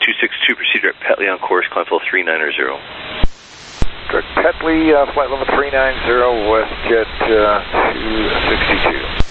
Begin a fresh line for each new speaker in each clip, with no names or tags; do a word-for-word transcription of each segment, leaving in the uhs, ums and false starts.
two six two, proceed direct Petley on course, climb level three nine zero.
Direct Petley, uh, flight level three nine zero, WestJet uh, two sixty-two.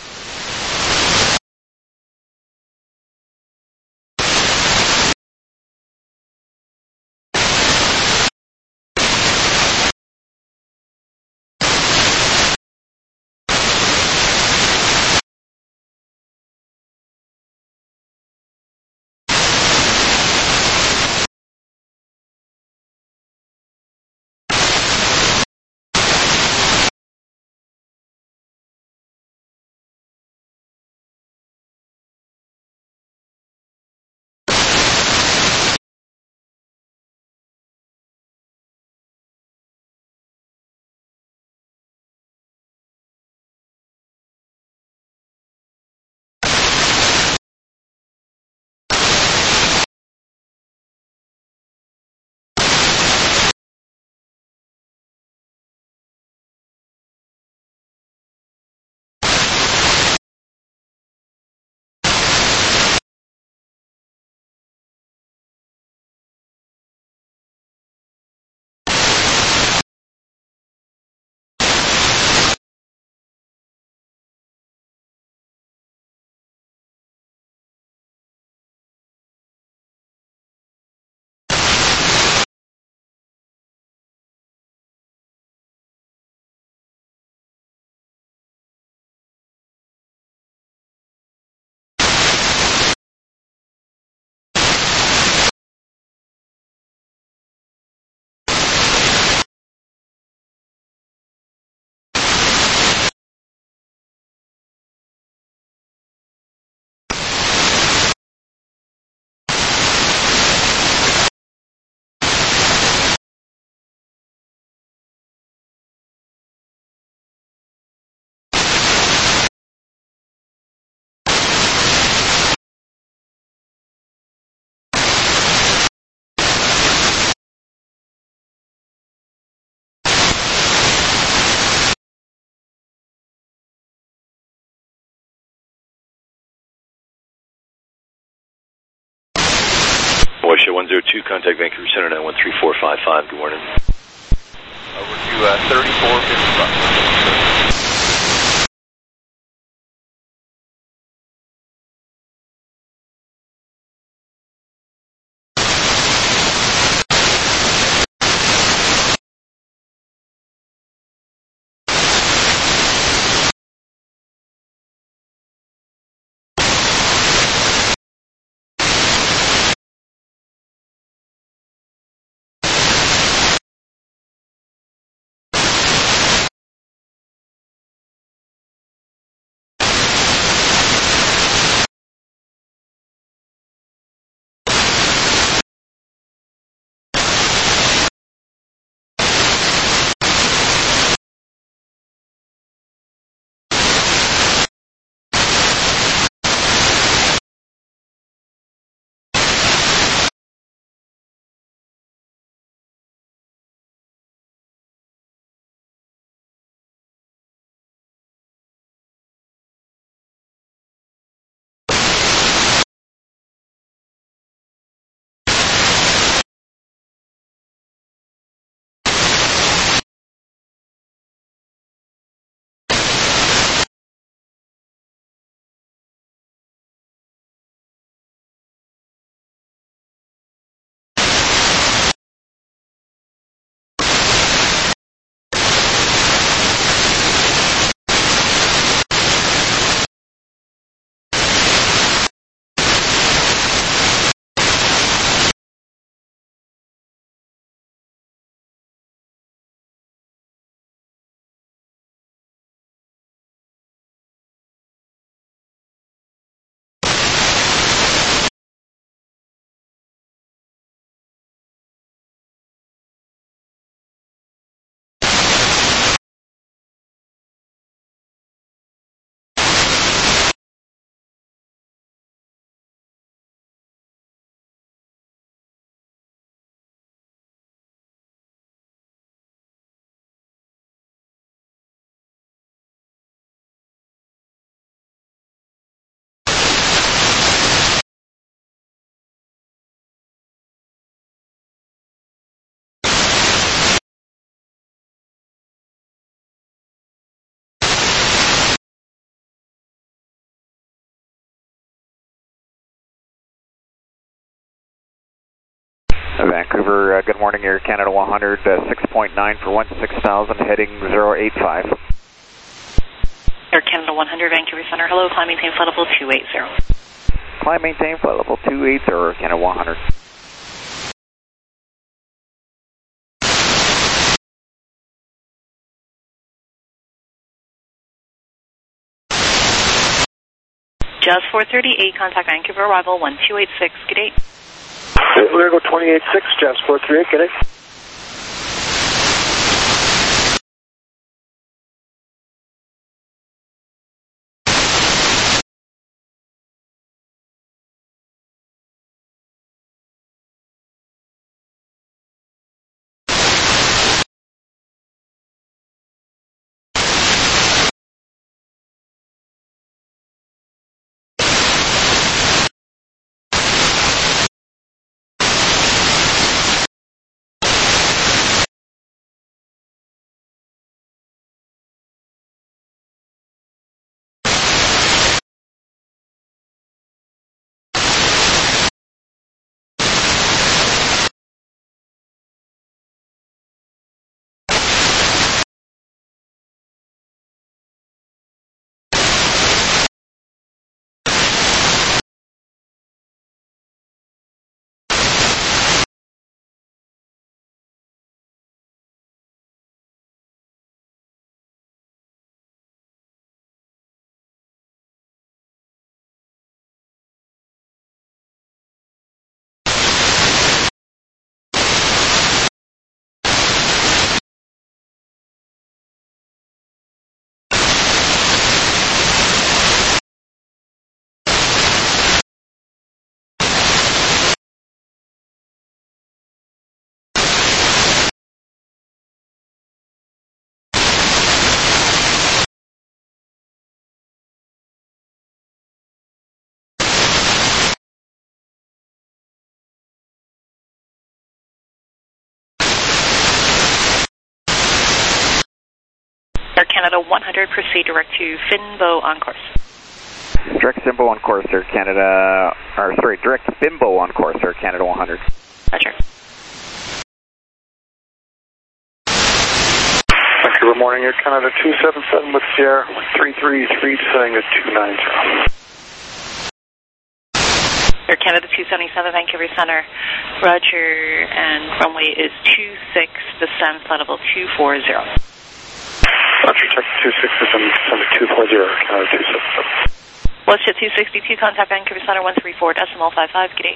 WestJet one zero two, contact Vancouver Center nine one three four five five, good morning.
Over to uh, thirty-four fifty-five. Vancouver, uh, good morning, Air Canada one hundred, uh, six point nine for one six thousand, heading zero eight five.
Air Canada one hundred, Vancouver Center, hello, climb maintain flight level two eight zero.
Climb maintain flight level two eight zero, Air Canada one hundred.
Jazz four thirty-eight, contact Vancouver, arrival one two eight six, good day.
We're going to go twenty-eight six, Jazz four thirty-eight, good day.
Air Canada one hundred, proceed direct to Finbo on course.
Direct Simbo on course, Air Canada, or sorry, direct Bimbo on course, Air Canada one hundred.
Roger.
Vancouver morning, Air Canada two seven seven with Sierra, three three three, descending to two nine zero.
Air Canada two seventy-seven, Vancouver Center, roger, and runway is two six, descend flight level two four zero.
Roger, check two six, descend two four zero, Canada two seven seven.
WestJet two sixty-two, contact Vancouver Center one three four decimal five five, good day.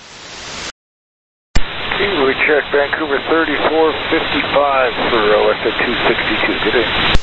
We check Vancouver thirty-four fifty-five for WestJet two sixty-two, good day.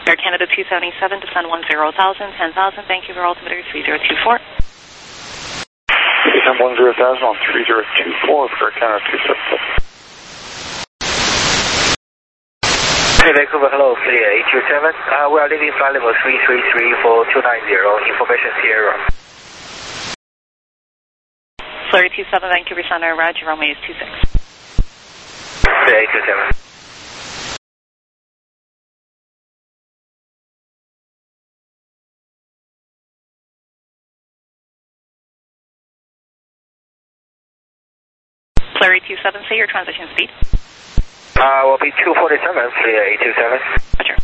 Air Canada two seventy-seven, descend one zero thousand, ten thousand, thank you for altimeter three zero two four.
Descend one zero thousand on three zero two four for Air Canada two seventy-seven.
Hey, Vancouver, hello, Flight eight two seven. Uh, we are leaving flight level three three three for two nine zero, information Sierra.
Flight two seven, Vancouver Center, Roger, runway is two six.
Flight eight two seven.
Flight two seven, say your transition speed.
Uh, will be two forty-seven, Flight eight two seven.
Roger.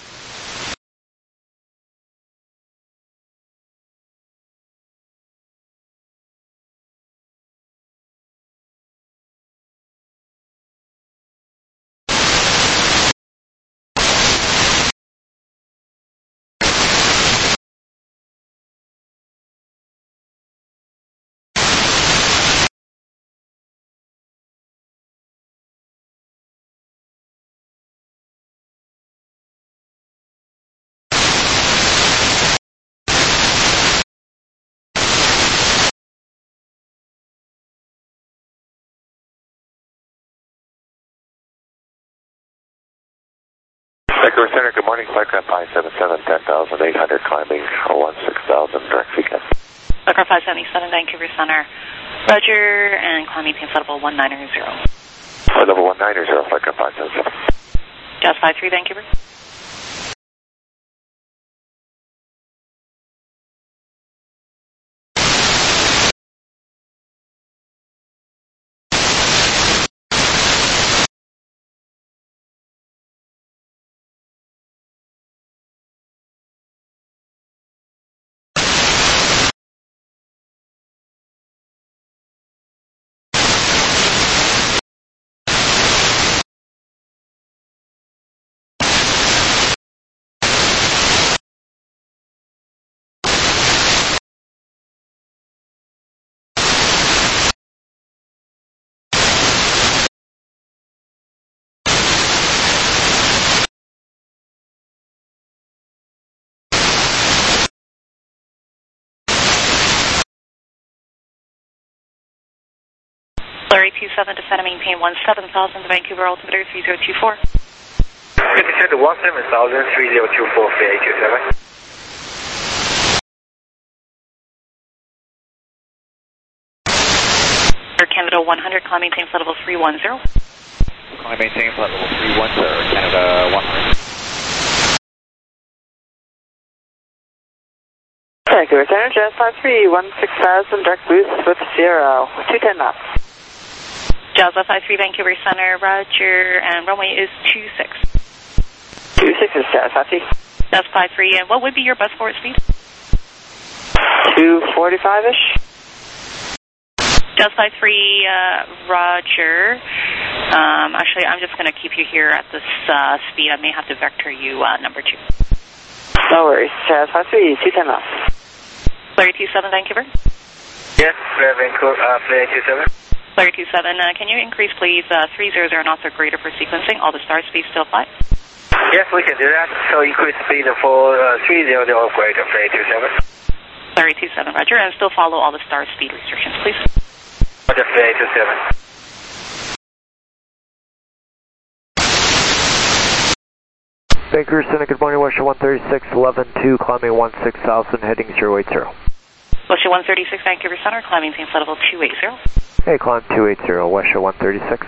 Vancouver Center, good morning. Flightcraft five seven seven, ten thousand eight hundred, climbing one six thousand, direct V C A S.
Flightcraft five seventy-seven, Vancouver Center, Roger, and climbing P M flight level one nine zero.
Flight level one nine zero, Flightcraft five seven seven.
Jazz five three, Vancouver. Flight two seven, descend and maintain one seven thousand, Vancouver altimeter three zero two four.
Descend to one seven thousand, three zero two four, Flight eight two seven.
Air Canada one hundred, climb maintain flight level three one zero.
Climb maintain flight level three one zero, Canada one hundred.
Vancouver Center, Jazz five three, one six thousand, direct boost with zero, two ten knots.
Jazz five three, Vancouver Center, Roger, and runway is two six.
two six is Jazz five three.
Jazz five three, and what would be your bus forward speed?
two forty-five-ish.
Jazz five three, uh, Roger. Um, actually, I'm just going to keep you here at this uh, speed. I may have to vector you uh, number two.
No worries. Jazz five three, two ten knots.
Flight two seven, Vancouver.
Yes, Flight Vancouver, uh, Flight eight two seven.
Flight two seven, uh, can you increase, please, uh, three hundred knots or greater for sequencing? All the star speeds still fly?
Yes, we can do that. So increase speed for uh, three hundred or greater, Flight two seven.
Flight two seven, Roger, and still follow all the star speed restrictions, please.
Roger, Flight two seven.
Vancouver Center, good morning, Western one thirty-six, eleven two, climbing one six thousand, heading zero eight zero.
Western one thirty-six, Vancouver Center, climbing maintain flight level two eight zero.
Hey, climb two eight zero, Western one thirty-six.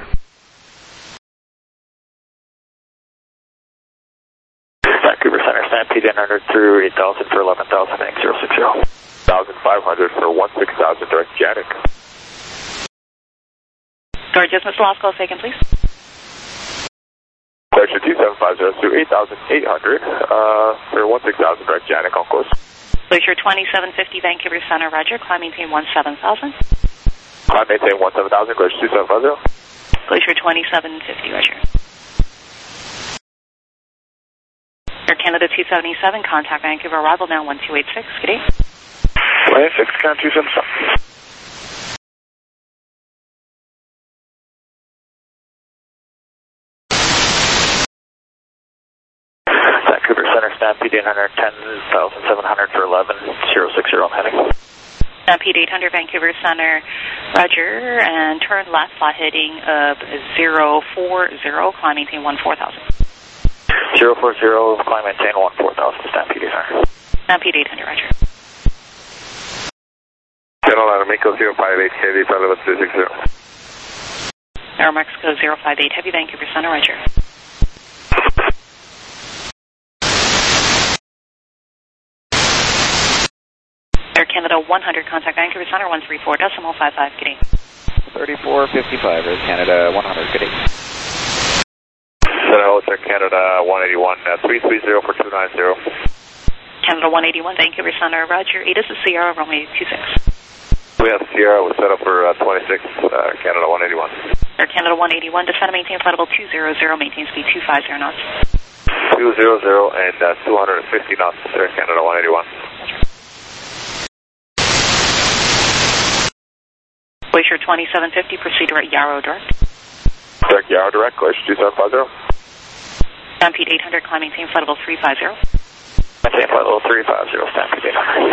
Vancouver Center, Stampede one hundred through eight thousand for eleven thousand, zero six zero. one thousand five hundred for one six thousand, direct Janik.
Gorgeous, Mister Losco, second, please.
Glacier two seven five zero through eight thousand eight hundred uh, for one six thousand, direct Janik on course.
Glacier twenty-seven fifty, Vancouver Center, Roger, climb maintain one seven thousand.
Climb maintain one seven thousand, Glacier two seven five zero.
Glacier twenty-seven fifty, Roger. Air Canada two seventy-seven, contact Vancouver, arrival now one two eight six, good day.
one eight six, Canada two seven seven. Vancouver Center, eight hundred, ten thousand seven hundred for eleven zero six zero heading.
Stampede eight hundred, Vancouver Center, roger, and turn left, flat heading of zero four zero, climb maintain one four thousand.
zero four zero, climb maintain one four thousand, Stampede eight hundred.
Stampede eight hundred, roger.
Carolina, Mexico zero five eight, Heavy, flight level two six zero.
Air Mexico zero five eight, Heavy, Vancouver Center, roger. Air Canada one hundred, contact Vancouver Center one three four decimal five five, good day.
thirty-four fifty-five, Air Canada one hundred, good day.
Hello, Air Canada one eighty-one, uh, three three zero for two nine zero.
Canada one eighty-one, Vancouver Center, roger. A, this is Sierra, runway two six.
We have Sierra, we're set up for uh, twenty-six, uh, Canada one eighty-one.
Air Canada one eighty-one, descend and maintain flight level two zero zero, maintain speed two five zero knots.
two zero zero and uh, two hundred fifty knots, Air Canada one eighty-one.
Glacier twenty-seven fifty, proceed direct Yarrow direct.
Direct Yarrow direct, Glacier two seven five zero.
Stampede eight hundred, climb maintain flight level three five zero.
Maintain flight level three five zero, Stampede eight hundred.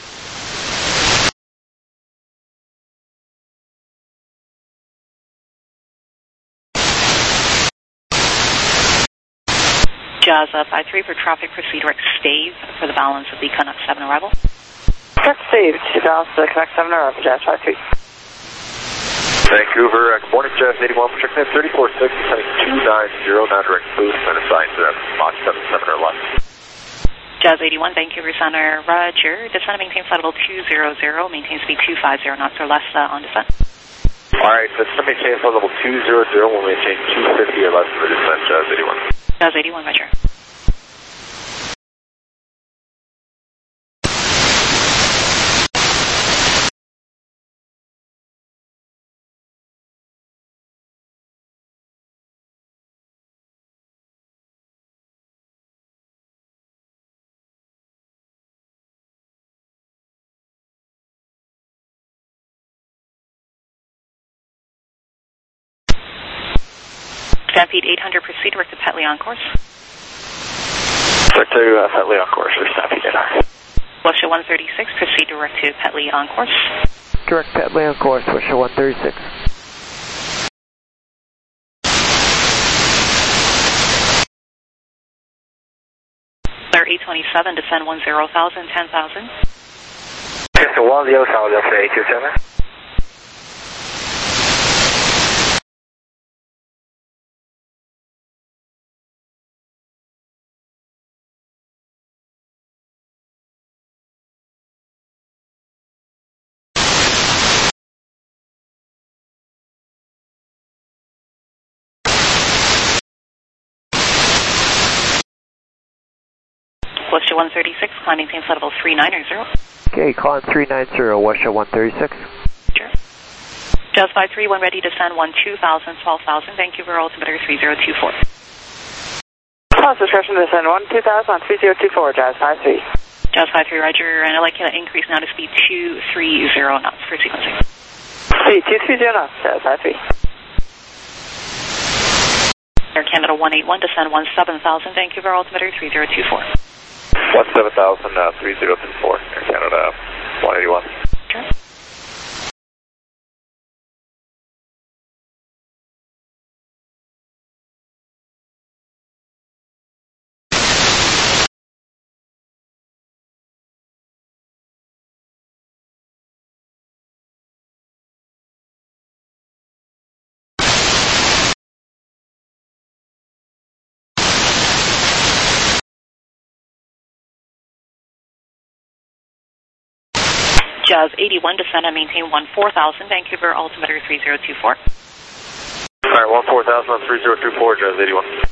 Jazz uh, five three for traffic, proceed direct Stave for the balance of the Canuck seven arrival.
Direct Stave, to balance the Canuck seven arrival, Jazz five three.
Vancouver, uh, good morning, Jazz eighty-one, for checking in thirty-four six, heading two nine zero, now direct boost, and assigned to Mach seven seven or less.
Jazz eighty-one, Vancouver Center, roger. Descend and maintain flight level two zero zero, maintain speed two five zero knots or less uh, on descent.
Alright, descend and maintain flight level two zero zero, we'll maintain two fifty or less for the descent, Jazz eighty-one.
Jazz eighty-one, roger. Stampede eight hundred, proceed direct to Petley on course.
Direct to uh, Petley on course, or Stampede eight hundred.
Wisha one thirty-six, proceed direct to Petley on course.
Direct Petley on course, Wisha one thirty-six.
Clear eight twenty-seven, descend one zero thousand, ten thousand.
Just one zero thousand for eight two seven.
Wisha one thirty-six, climb maintain flight level three nine zero.
Okay, climb three nine zero, Wisha one thirty-six.
Sure. Jazz five three one, ready to descend one two thousand, twelve thousand, Vancouver altimeter three zero two four.
Cause discretion to descend one two thousand on three zero two four, Jazz five three.
Jazz five three, roger, and I'd like you to increase now to speed two three zero knots for sequencing.
Speed two three zero knots, Jazz five three.
Air Canada one eighty-one, descend one seven thousand, Vancouver altimeter three zero two four.
one seven thousand, uh, three zero two four, Air Canada one eighty-one.
Sure. Jazz eighty-one, descend and maintain one four thousand, Vancouver altimeter three zero two four.
Alright, one four thousand on three zero two four, Jazz eighty-one.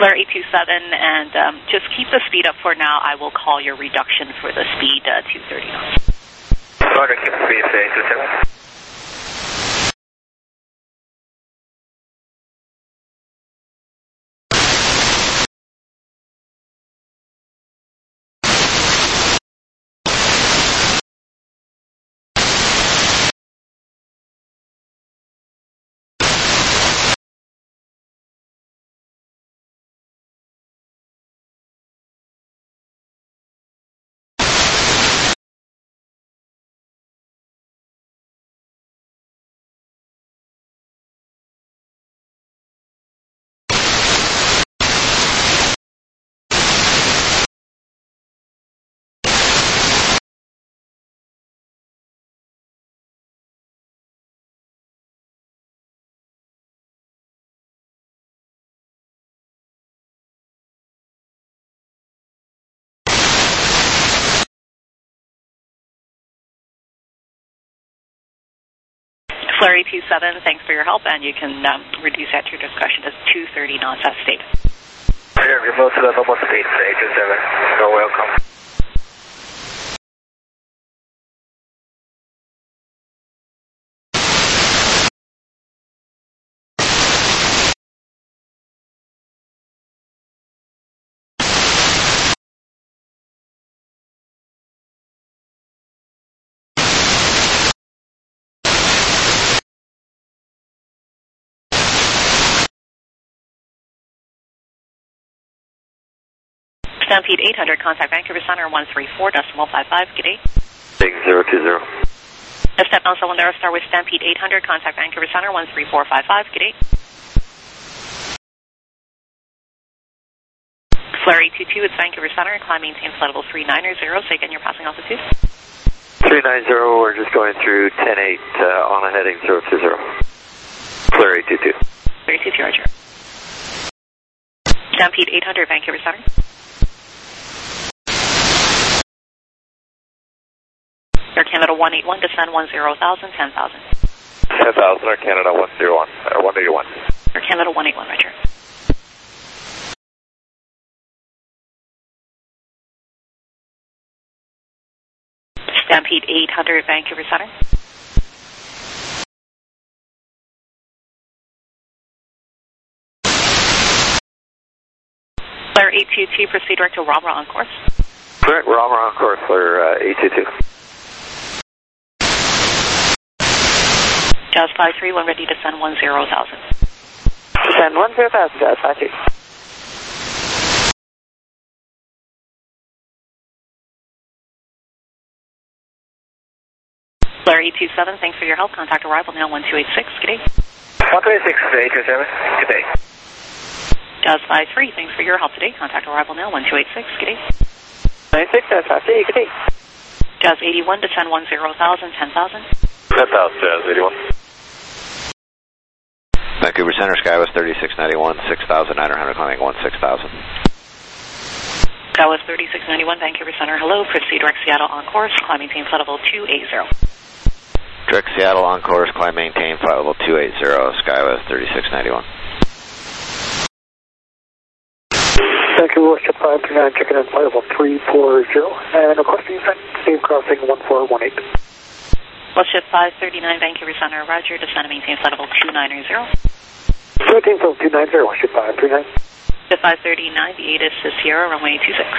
Flare eight two seven, and um, just keep the speed up for now. I will call your reduction for the speed uh, two thirty knots.
Roger, keep the speed, eight two seven.
Flare eight two seven, thanks for your help, and you can um, reduce that to your discretion to two thirty knots as stated.
Roger, remote to the normal speed, eight two seven. You're welcome.
Stampede eight hundred, contact Vancouver Center one three four decimal five five, good day.
Big zero two zero.
Step down Cylinder Star with Stampede eight hundred, contact Vancouver Center one three four five five, good day. Flare eight two two, it's Vancouver Center, climb maintain flight level three nine zero, say again you're passing altitude.
three nine zero, we're just going through ten eight uh, on a heading zero two zero. Flare eight two two.
Flare eight two two, Roger. Stampede eight hundred, Vancouver Center. Air Canada one eight one, descend one zero thousand, ten thousand.
ten thousand, Air Canada one zero one, uh, one eighty-one.
Air Canada one eight one, Roger. Stampede eight hundred, Vancouver Center. Flare eight two two, proceed direct to Ramra on course.
Correct, Ramra on course, Flare uh, eight two two.
Jazz five three one, ready to send one zero thousand.
Descend one zero thousand, Jazz five three.
Flare eight two seven, thanks for your help. Contact arrival now one two eight six, good day.
one two eight six, eight two seven, good day.
Jazz five three, thanks for your help today. Contact arrival now one two eight six, good day.
nine six, Jazz five three, good day.
Jazz eighty-one, descend one zero thousand, ten thousand.
ten thousand, Jazz eighty-one.
Vancouver Center, Skywest thirty-six ninety-one, six thousand nine hundred, climbing one six thousand.
Skywest thirty-six ninety-one, Vancouver Center, hello. Proceed direct Seattle on course, climb maintain flight level two eighty.
Direct Seattle on course, climb maintain flight level two eighty, Skywest thirty-six ninety-one.
Vancouver West five three nine, checking in flight level three four zero, and requesting safe crossing one four one eight.
Westjet five thirty-nine, Vancouver Center, roger, descend and maintain flight level two nine zero.
Maintain flight two nine zero, Westjet five thirty-nine.
Westjet five thirty-nine, the ATIS is Sierra, runway two six.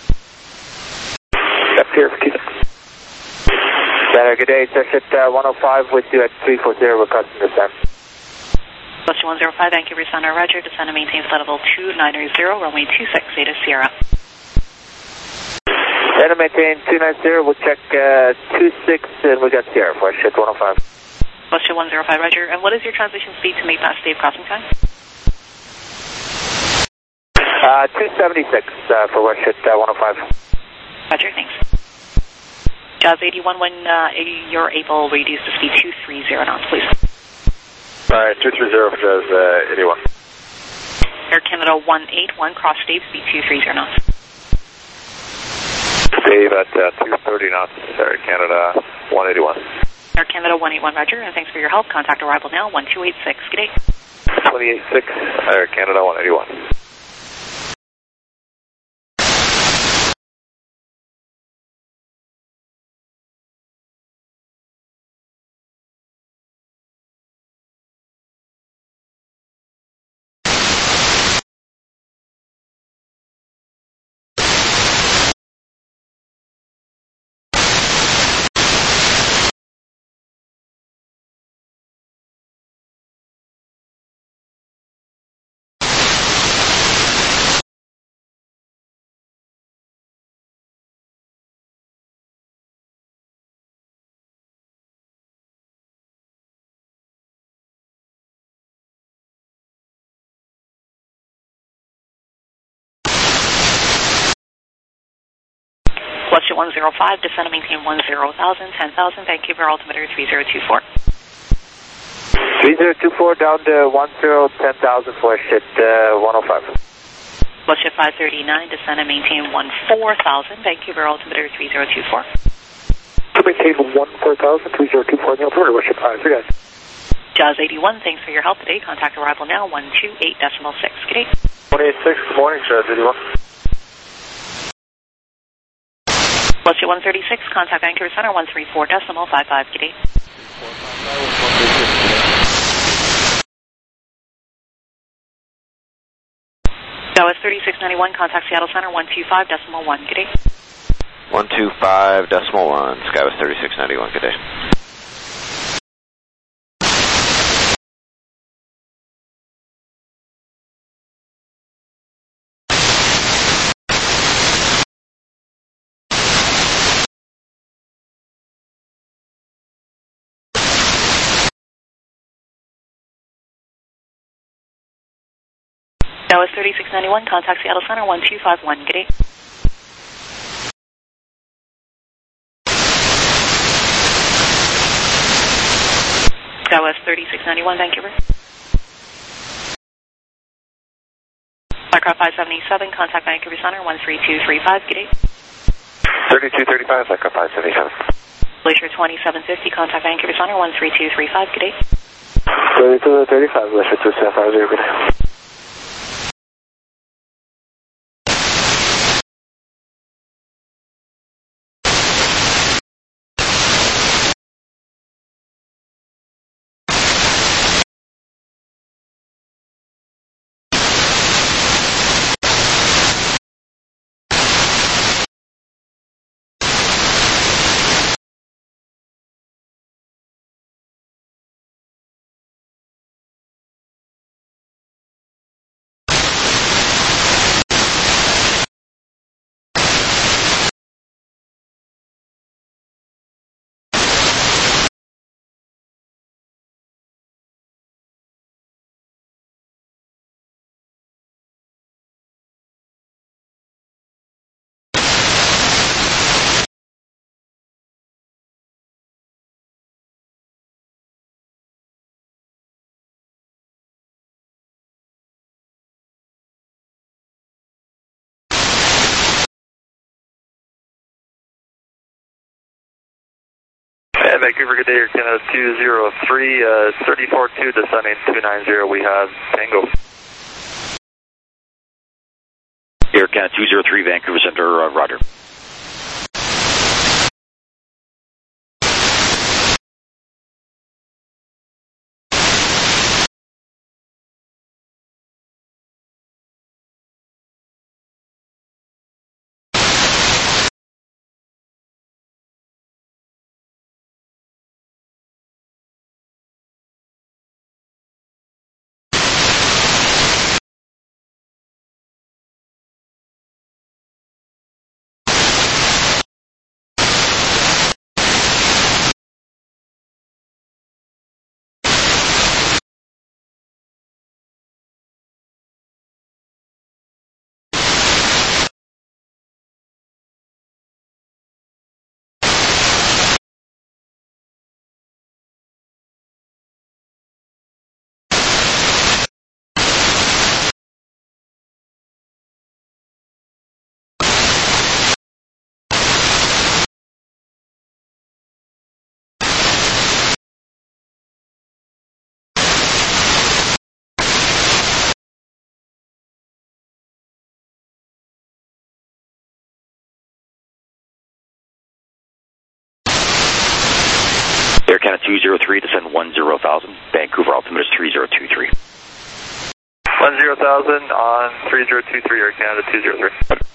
That's here for two six.
Center, good day, Westjet uh, one oh five with you at three four zero, requesting descent.
Westjet one oh five, Vancouver Center, roger, descend and maintain flight level two nine zero, runway two six, ATIS Sierra.
Center, maintain two nine zero, we'll check uh, two six, and we got Sierra for Westjet one oh five.
Westjet one oh five, roger, and what is your transition speed to make that safe crossing time?
Uh, two seventy-six uh, for Westjet uh, one oh five.
Roger, thanks. Jazz eighty-one, when uh, you're able, reduce the speed two three zero knots, please.
Alright, two three zero for Jazz uh, eighty-one.
Air Canada one eight one, cross Dave, speed two three zero knots.
Dave at uh, two thirty knots, Air Canada one eighty-one.
Air Canada one eight one, roger, and thanks for your help. Contact arrival now, one two eight six, good day.
twenty-eight six, Air Canada one eighty-one.
one zero five, descend and maintain one zero thousand, ten thousand, Vancouver altimeter three zero two four.
three zero two four down to one zero, ten thousand, flush at uh, one oh five.
Flush at five thirty-nine, descend and maintain one four thousand, Vancouver altimeter three zero two four.
To maintain one four thousand, three zero two four in the altimeter, wish it five, three guys.
Jazz eighty-one, thanks for your help today. Contact arrival now, one two eight decimal six. Good day.
one eighty-six, good morning, Jazz eighty-one.
Flush at one thirty-six, contact Vancouver Center, one three four decimal five five. Good day. Dallas thirty-six ninety-one, contact Seattle Center, one two five decimal one. Good day.
one two five decimal one, Skywest thirty-six ninety-one, good day.
Dallas thirty-six ninety-one, contact Seattle Center, one two five one. Good day. Dallas thirty-six ninety-one, Vancouver. Aircraft five seventy-seven, contact Vancouver Center, one three two three five. Good day.
thirty-two thirty-five, Echo five seventy-seven.
Glacier twenty-seven fifty, contact Vancouver Center, one three two three five. Good day.
thirty-two thirty-five, Glacier two seven five zero, good day.
And Vancouver, good day, Air Canada two zero three, uh, thirty-four two, descending two nine zero, we have Tango.
Air Canada two zero three, Vancouver Center, uh, roger. Air Canada two zero three, descend one zero thousand, Vancouver altimeter is three zero two three.
one zero thousand on three zero two three, Air Canada two zero three.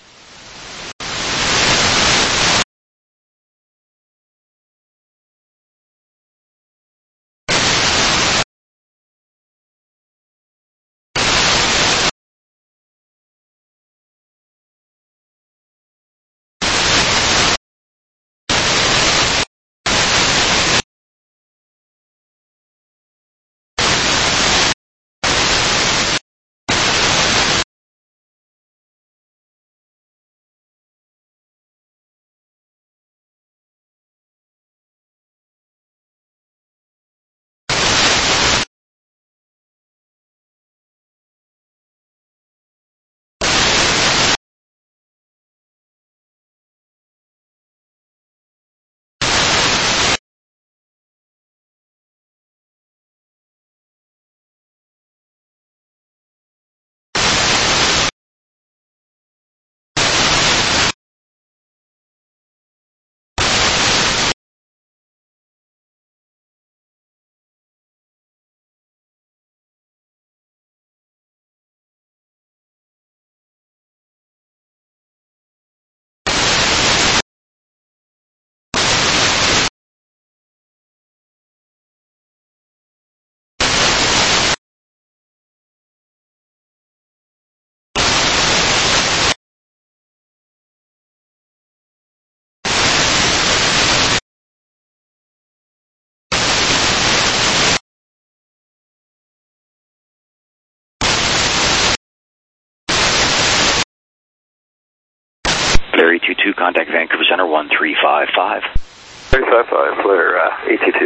Flare eight two two, contact Vancouver Center one three five five.
three five five, Flare uh, eight two two.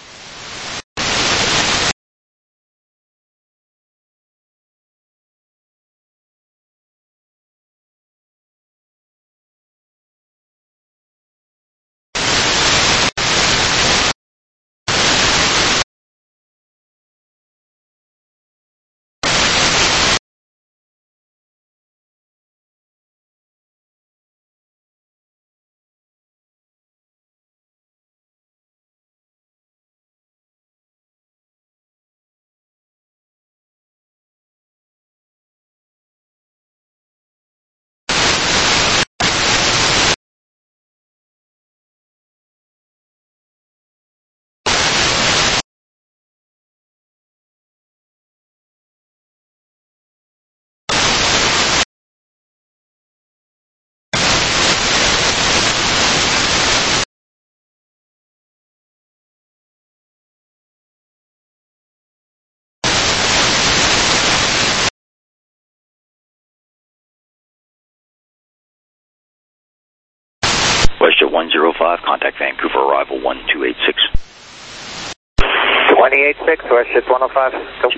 WestJet one zero five, contact Vancouver, arrival one two eight six.
twenty eight six, WestJet one oh five. Go.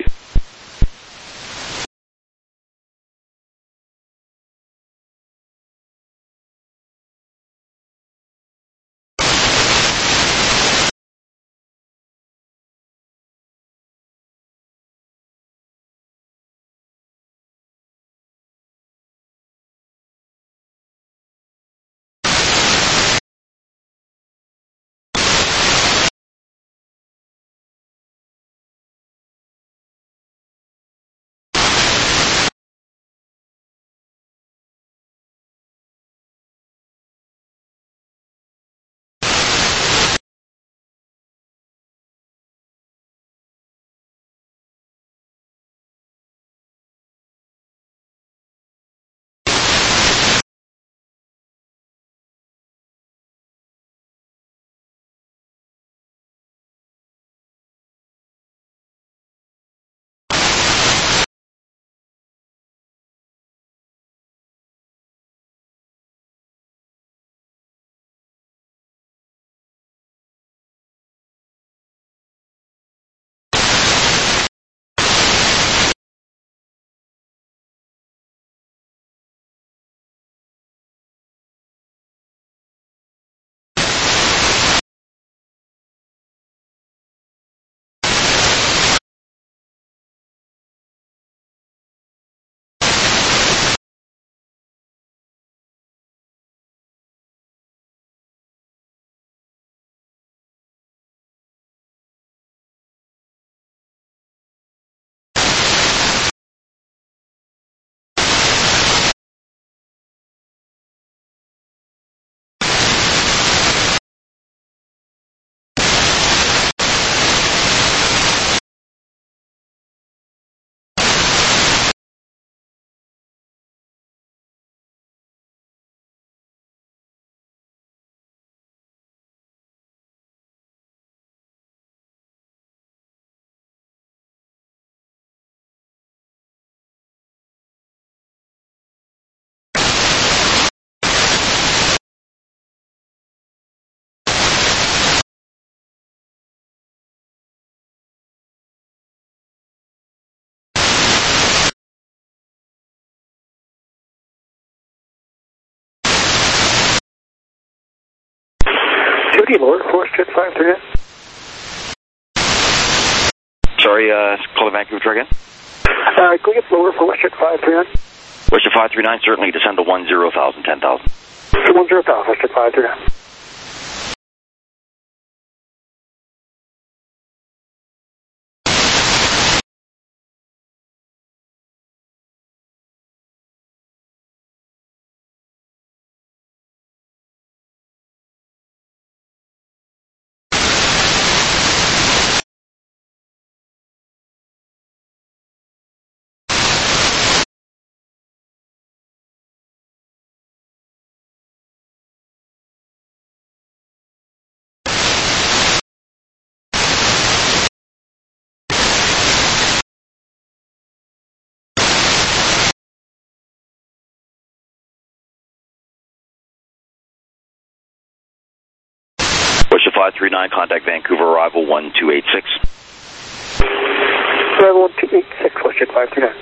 Duty Lord, WestJet five three nine.
Sorry, uh, call the Vancouver again.
Uh, go get lower for WestJet five three nine.
WestJet five three nine, certainly descend to one zero thousand, ten thousand.
one zero thousand, WestJet five three nine.
five three nine, contact Vancouver, arrival one two eight six.
Arrival one two eight six, WestJet five three nine.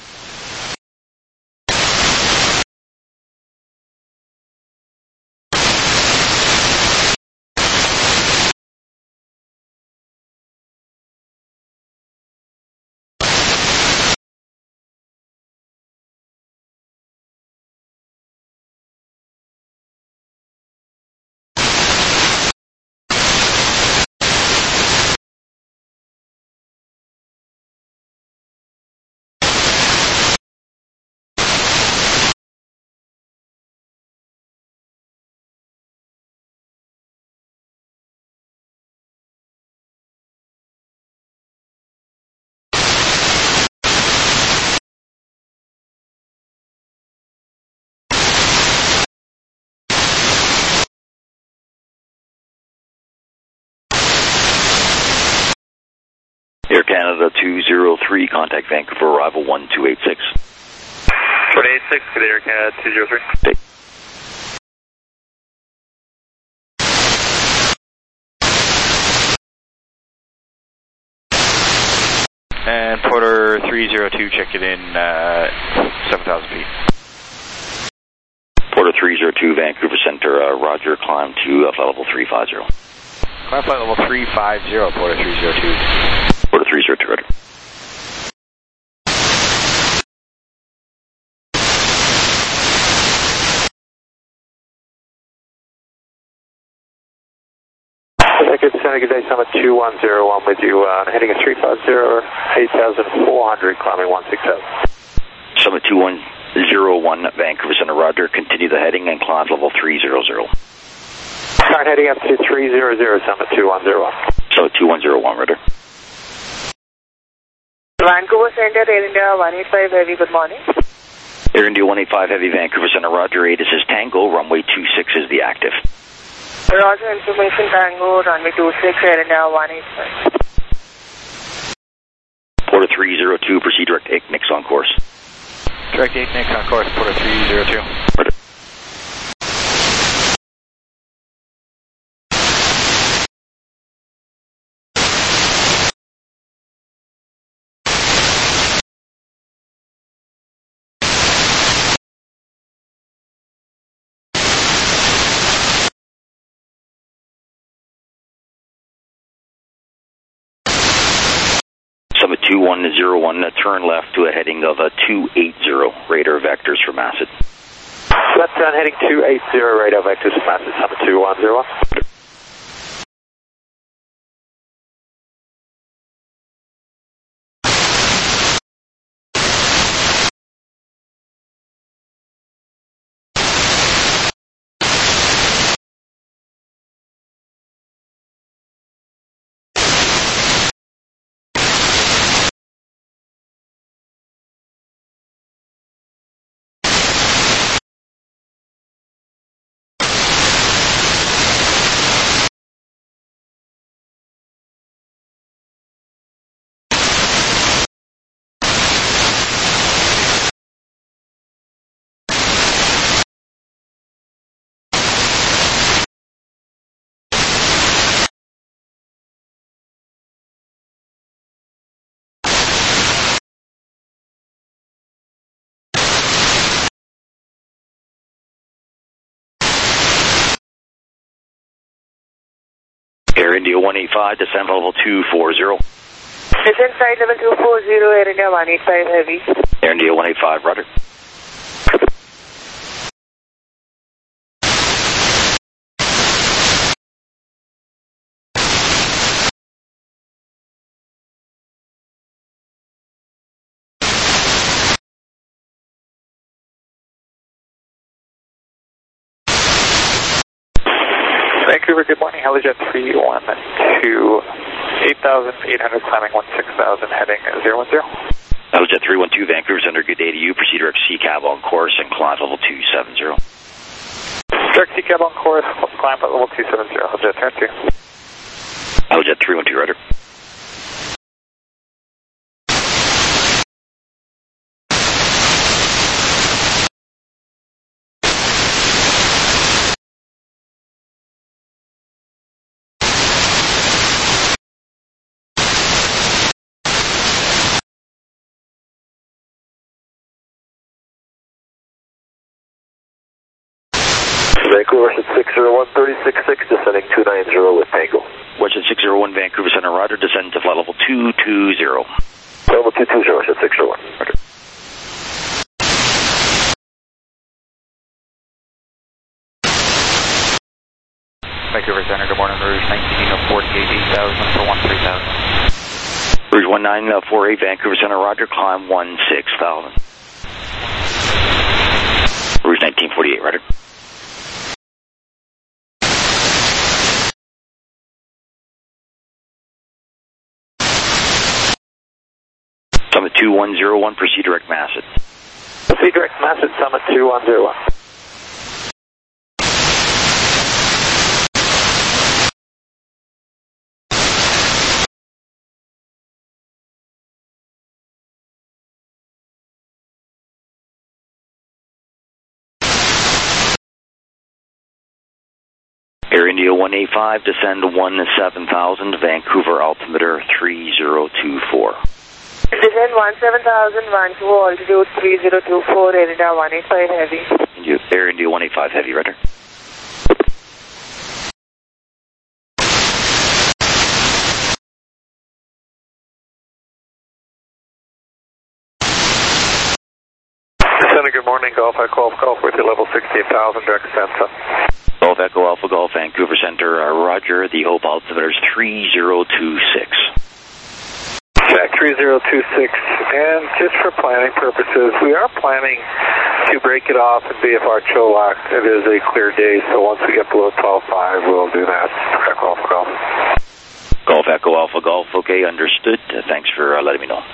Air Canada two zero three, contact Vancouver, arrival one two eight six.
one eight six, good Air Canada two zero three.
Okay.
And Porter three zero two, check it in uh, seven thousand feet.
Porter three zero two, Vancouver Center, uh, Roger, climb to uh, flight level three five zero.
Climb flight level three five zero, Porter three zero two.
Porter three zero two, Roger.
Good Center, good day, Summit two one zero one with you, uh, heading at three five zero, eight thousand four hundred, climbing one six seven.
Summit two one zero one, Vancouver Center, Roger, continue the heading and climb level three zero zero.
Start heading up to three zero zero, Summit two one zero one.
Summit two one zero one, Roger.
Vancouver Center, Air India one eight five Heavy, good morning.
Air India one eight five Heavy, Vancouver Center, Roger, eight, this is Tango, runway two six is the active.
Roger, information Tango, runway two six, Air India one eight five.
Porter three zero two, proceed direct eight N I X on course.
Direct eight N I X on course, Porter three zero two.
Roger. Summit two one zero one, uh, turn left to a heading of uh, two eight zero, radar vectors from acid.
Left turn heading two eight zero, radar vectors from acid, Summit two one zero one.
Air India one eight five, descend level two four zero.
Descend flight level two four zero, Air India one eight five Heavy.
Air India one eight five, Roger.
Vancouver, good morning, Helijet three one two, eight thousand eight hundred, climbing one six thousand, heading zero one zero.
Helijet three one two, Vancouver Center, good day to you, proceed direct C cab on course and climb level two seven zero.
Direct C cab on course, climb at level two seven zero, Helijet turn two.
Helijet three one two, Roger.
Vancouver six zero one, thirty-six six, descending two nine zero with Tango.
Westjet six zero one, Vancouver Center, roger, descend to flight level two two zero.
Level two two zero, Westjet six zero one.
Roger.
Vancouver Center, good morning, Rouge nineteen forty-eight, eight thousand for one three thousand.
Rouge one nine four eight, Vancouver Center, roger, climb one six thousand. Rouge nineteen forty-eight, roger. Summit two one zero one, proceed direct Masset.
Proceed direct Masset, Summit two one zero one.
Air India one eight five, descend one seven thousand, Vancouver altimeter three zero two four.
Descend one seven thousand, Vancouver altitude three zero two four, Air India one eight five heavy.
India, Air India one eight five heavy, roger.
Descending, good morning, Golf Echo Golf with you, level sixteen thousand, direct descent.
Golf Echo Alpha Golf, Vancouver Center, uh, roger, the Hope altimeter is three zero two six.
Check three zero two six, and just for planning purposes, we are planning to break it off in B F R Chilliwack. It is a clear day, so once we get below twelve five, we'll do that. Echo Alpha Golf.
Golf Echo Alpha Golf, okay, understood. Uh, thanks for uh, letting me know.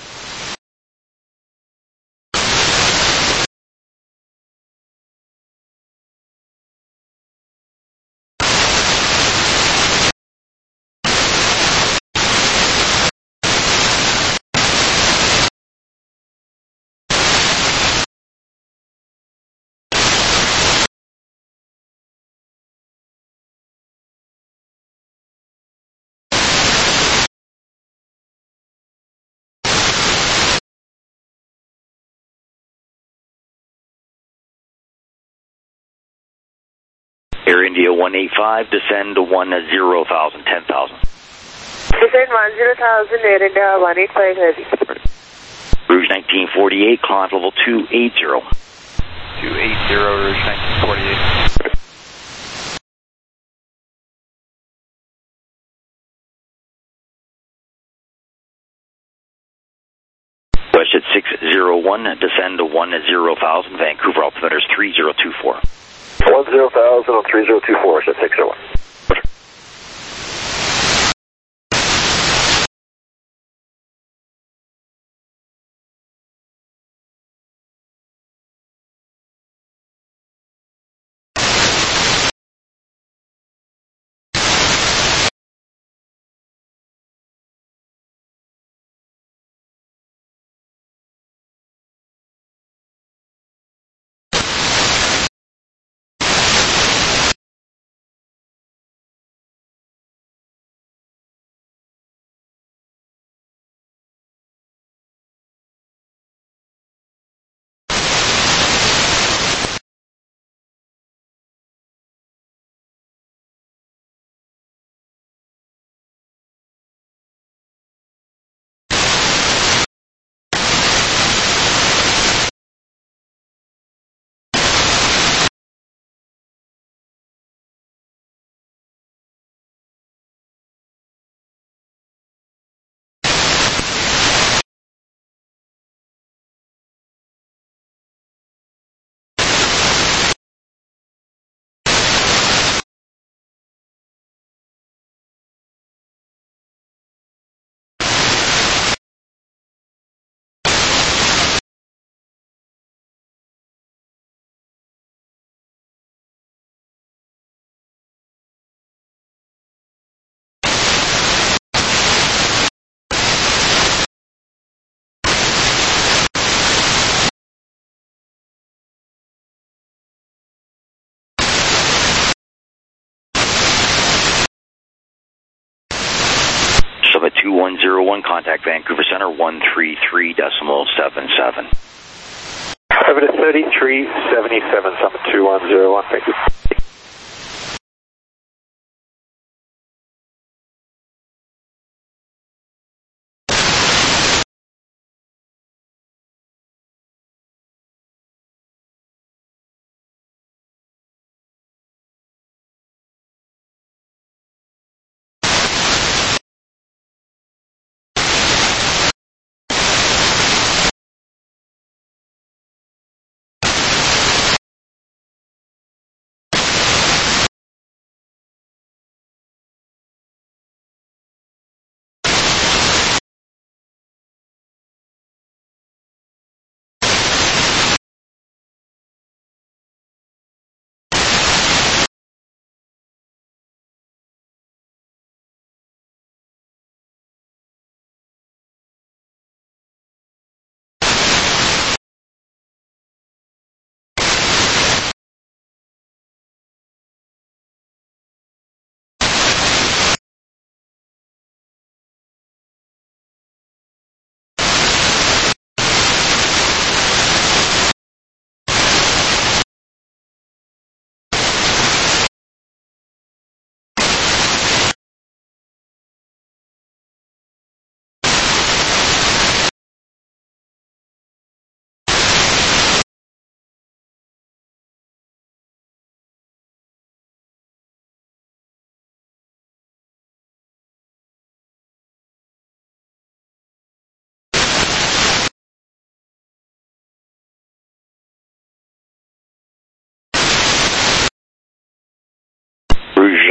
Air India one eight five, descend to one zero thousand, ten thousand.
Descend one zero thousand, Air India one eight five heavy.
Rouge nineteen forty-eight, climb level two eight zero.
two eight zero, Rouge nineteen forty-eight.
Westjet six zero one, descend to one zero thousand, Vancouver altimeter is three zero two four.
one zero thousand on three zero two four, Westjet six zero one.
Summit two one zero one, contact Vancouver Center one three three decimal seven seven.
Over to thirty-three seventy-seven, Summit two one zero one, thank you.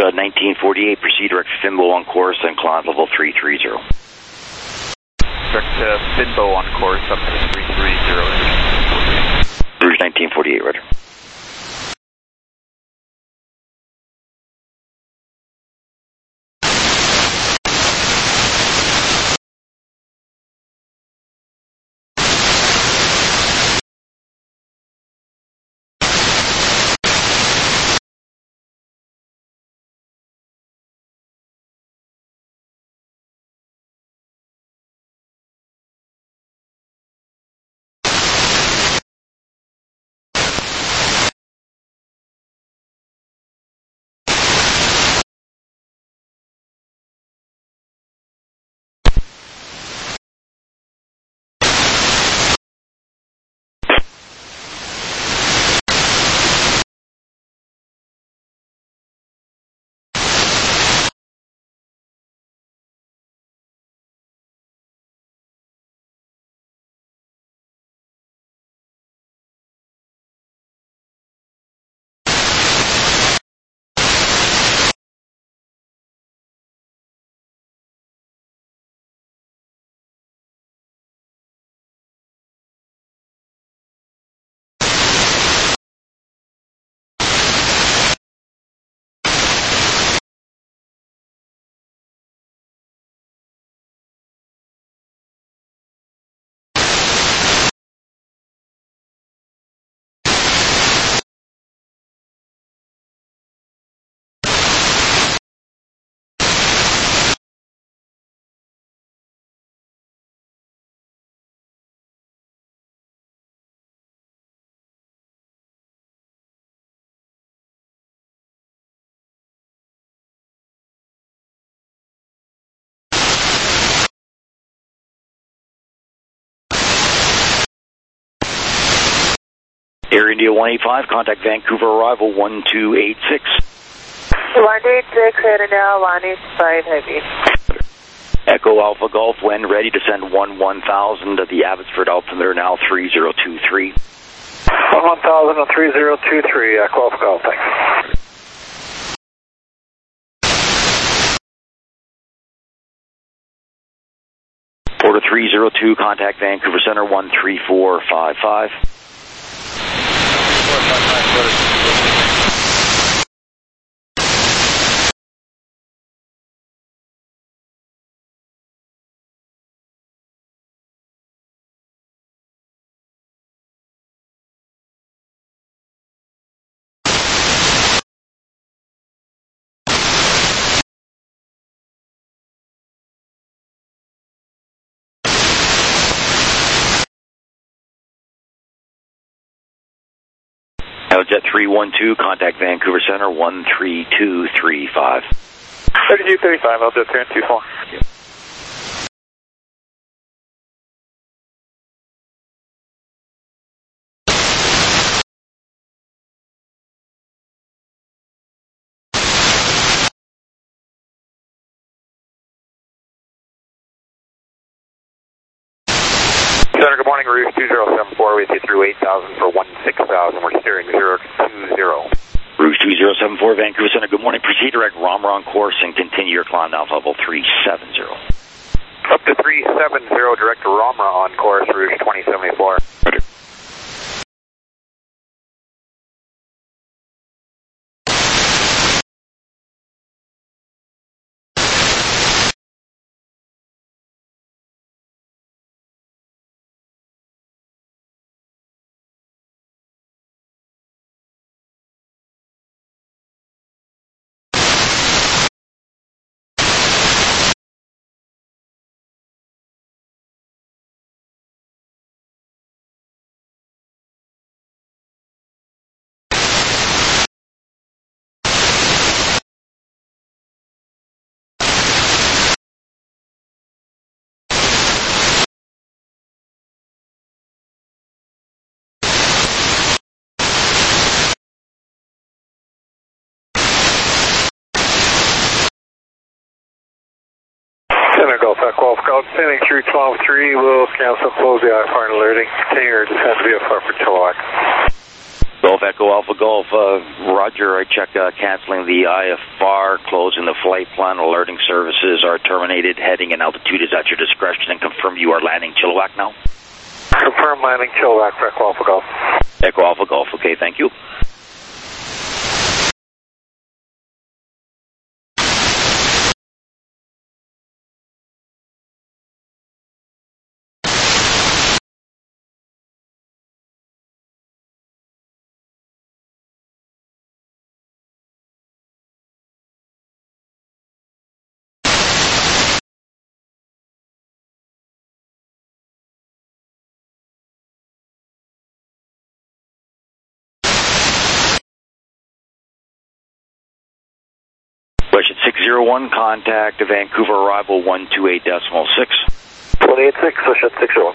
uh, nineteen forty-eight, proceed direct Finbo on course and climb level three three zero.
Direct uh, Finbo on course up to three three zero.
Rouge nineteen forty-eight, Roger. Air India one eighty-five, contact Vancouver arrival one two eight six.
one eight six, Air India one eighty-five, heavy.
Echo Alpha Golf, when ready to send one one thousand to the Abbotsford altimeter now three zero two three.
one one thousand and three zero two three, Echo Alpha Golf, thanks.
Porter three zero two, contact Vancouver Center one three four five five. Jet three one two, contact Vancouver Center one three two three five.
thirty-two thirty-five, L Jet three two four. Center, good morning, Rouge two zero seven four, we hit through eight thousand for one six thousand, we're steering zero two zero.
Rouge two zero seven four, Vancouver Center, good morning, proceed direct Rommer on course and continue your climb now level three seven zero.
Up to three seven zero, direct to Rommer on course, Rouge twenty seventy-four.
Roger.
Center Golf Echo Alpha Golf, standing through twelve three, we'll cancel, close the I F R and alerting. Continue your descent to V F R for Chilliwack.
Golf Echo Alpha Golf, uh, Roger, I check uh, canceling the I F R, closing the flight plan, alerting services are terminated, heading and altitude is at your discretion, and confirm you are landing Chilliwack now?
Confirm landing Chilliwack, Echo Alpha Golf.
Echo Alpha Golf, okay, thank you. Question six zero one, contact Vancouver arrival one two eight decimal six.
one eight six, Ocean six zero one.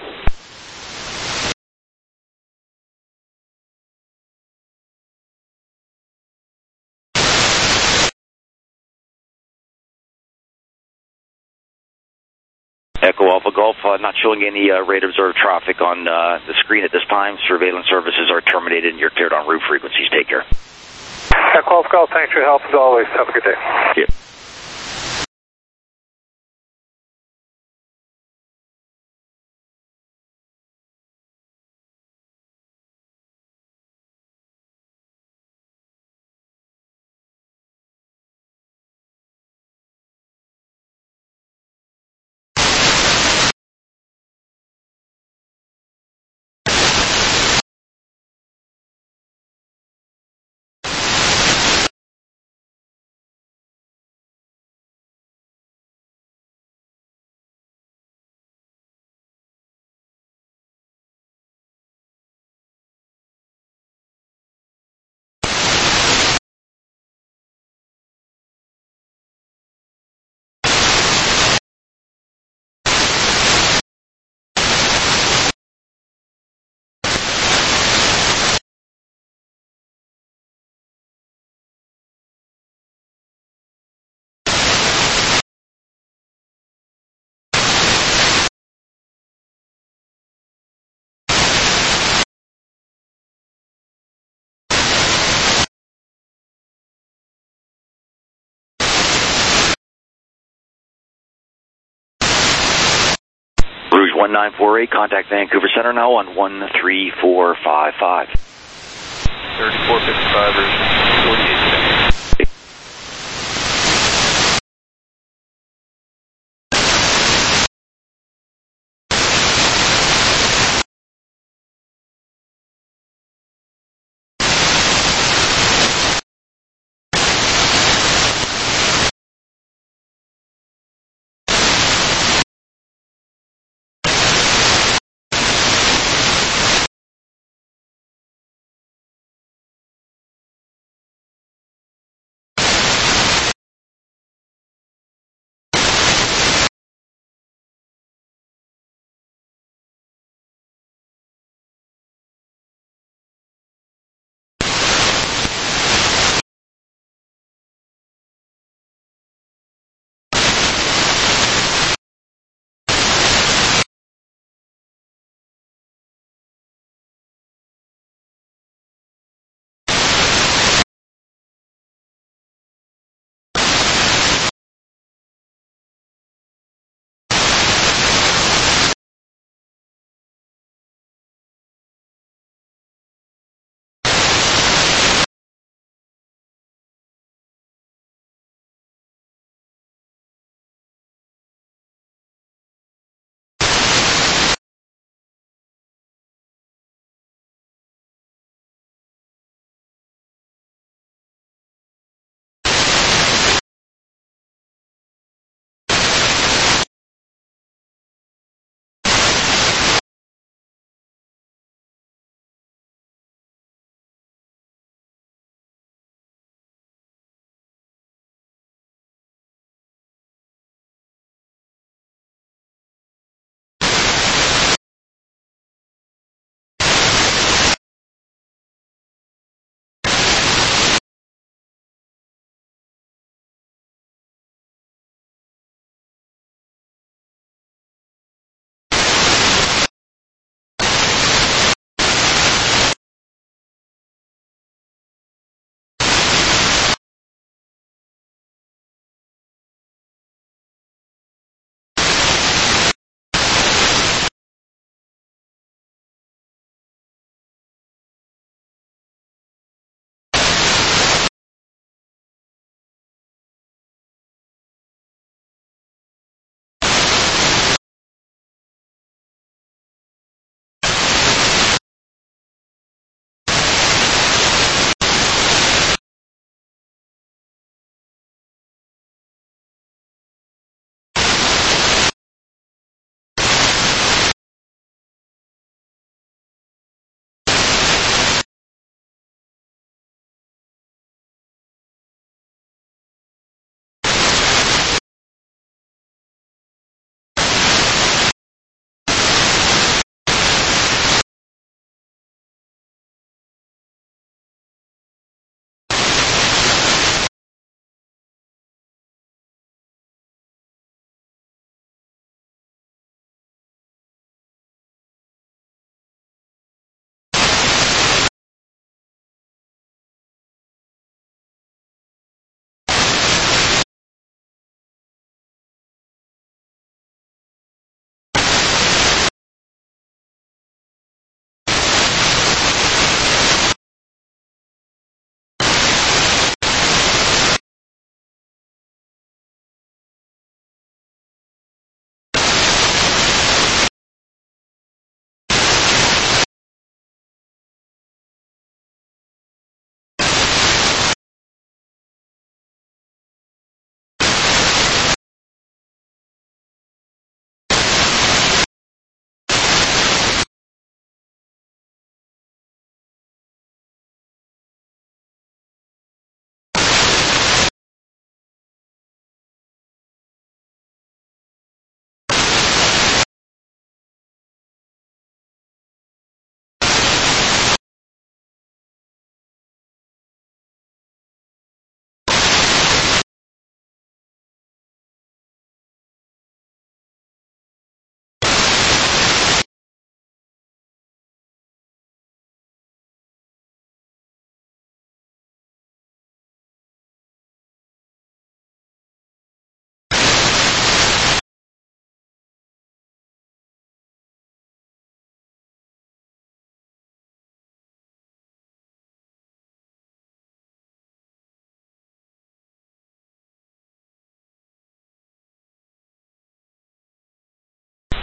Echo Alpha Golf, uh, not showing any uh, radar observed traffic on uh, the screen at this time. Surveillance services are terminated and you're cleared on route frequencies. Take care.
Echo Alpha Golf, thanks for your help as always. Have a good day.
Yeah. Rouge one nine four eight, contact Vancouver Center now on one three four five five.
thirty-four fifty-five, Rouge, forty-eight seconds.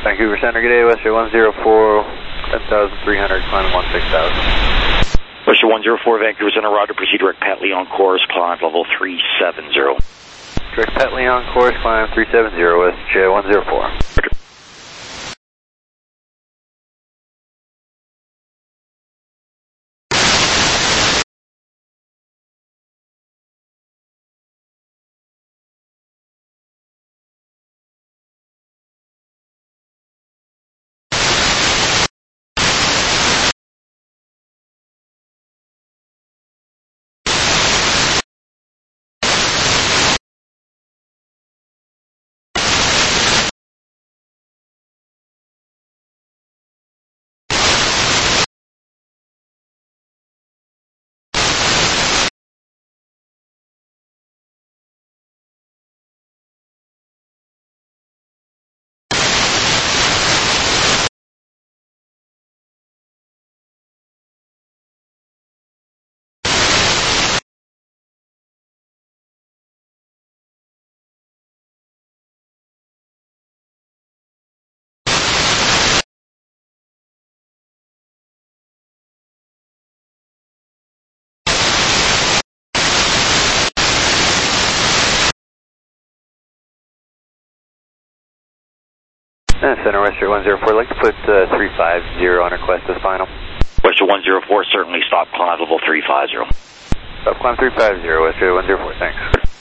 Vancouver Center, good day, Western one zero four, ten thousand three hundred, climbing one six thousand.
Western one zero four, Vancouver Center, roger, proceed direct Pat Lee on course, climb level three seven zero.
Direct Pat Lee on course, climb three seven zero, West J one zero four. Uh, Center Western one zero four, I'd like to put uh, three five zero on request as final.
Western one zero four, certainly stop climb level three five zero.
Stop climb three five zero, Western one zero four, thanks.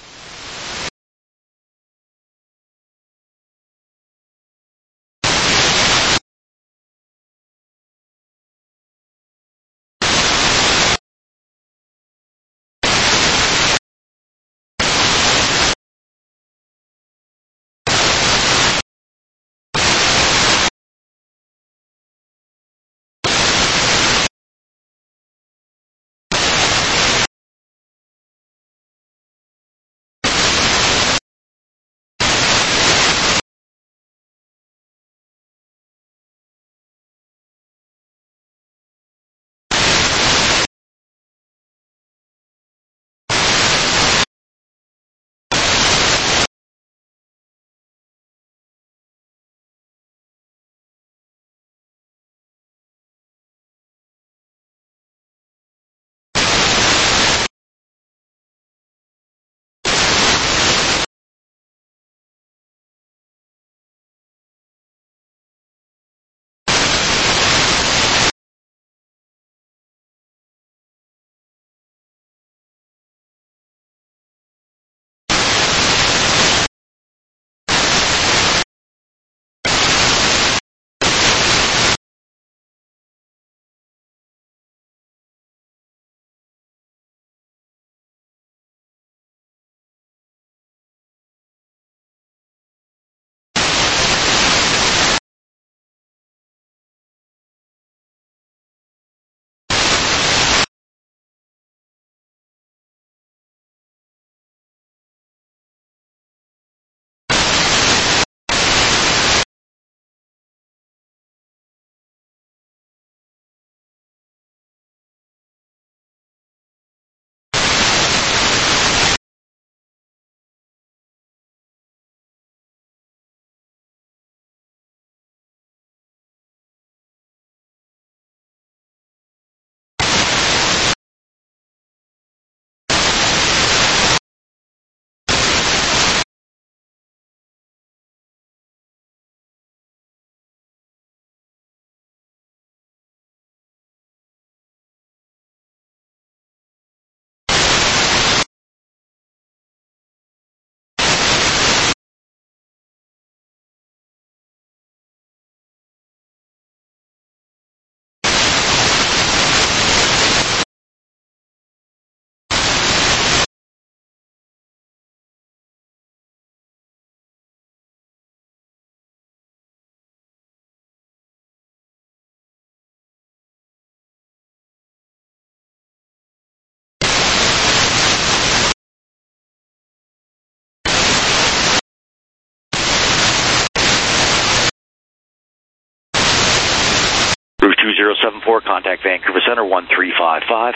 Route two zero seven four, contact Vancouver Center, one three five five.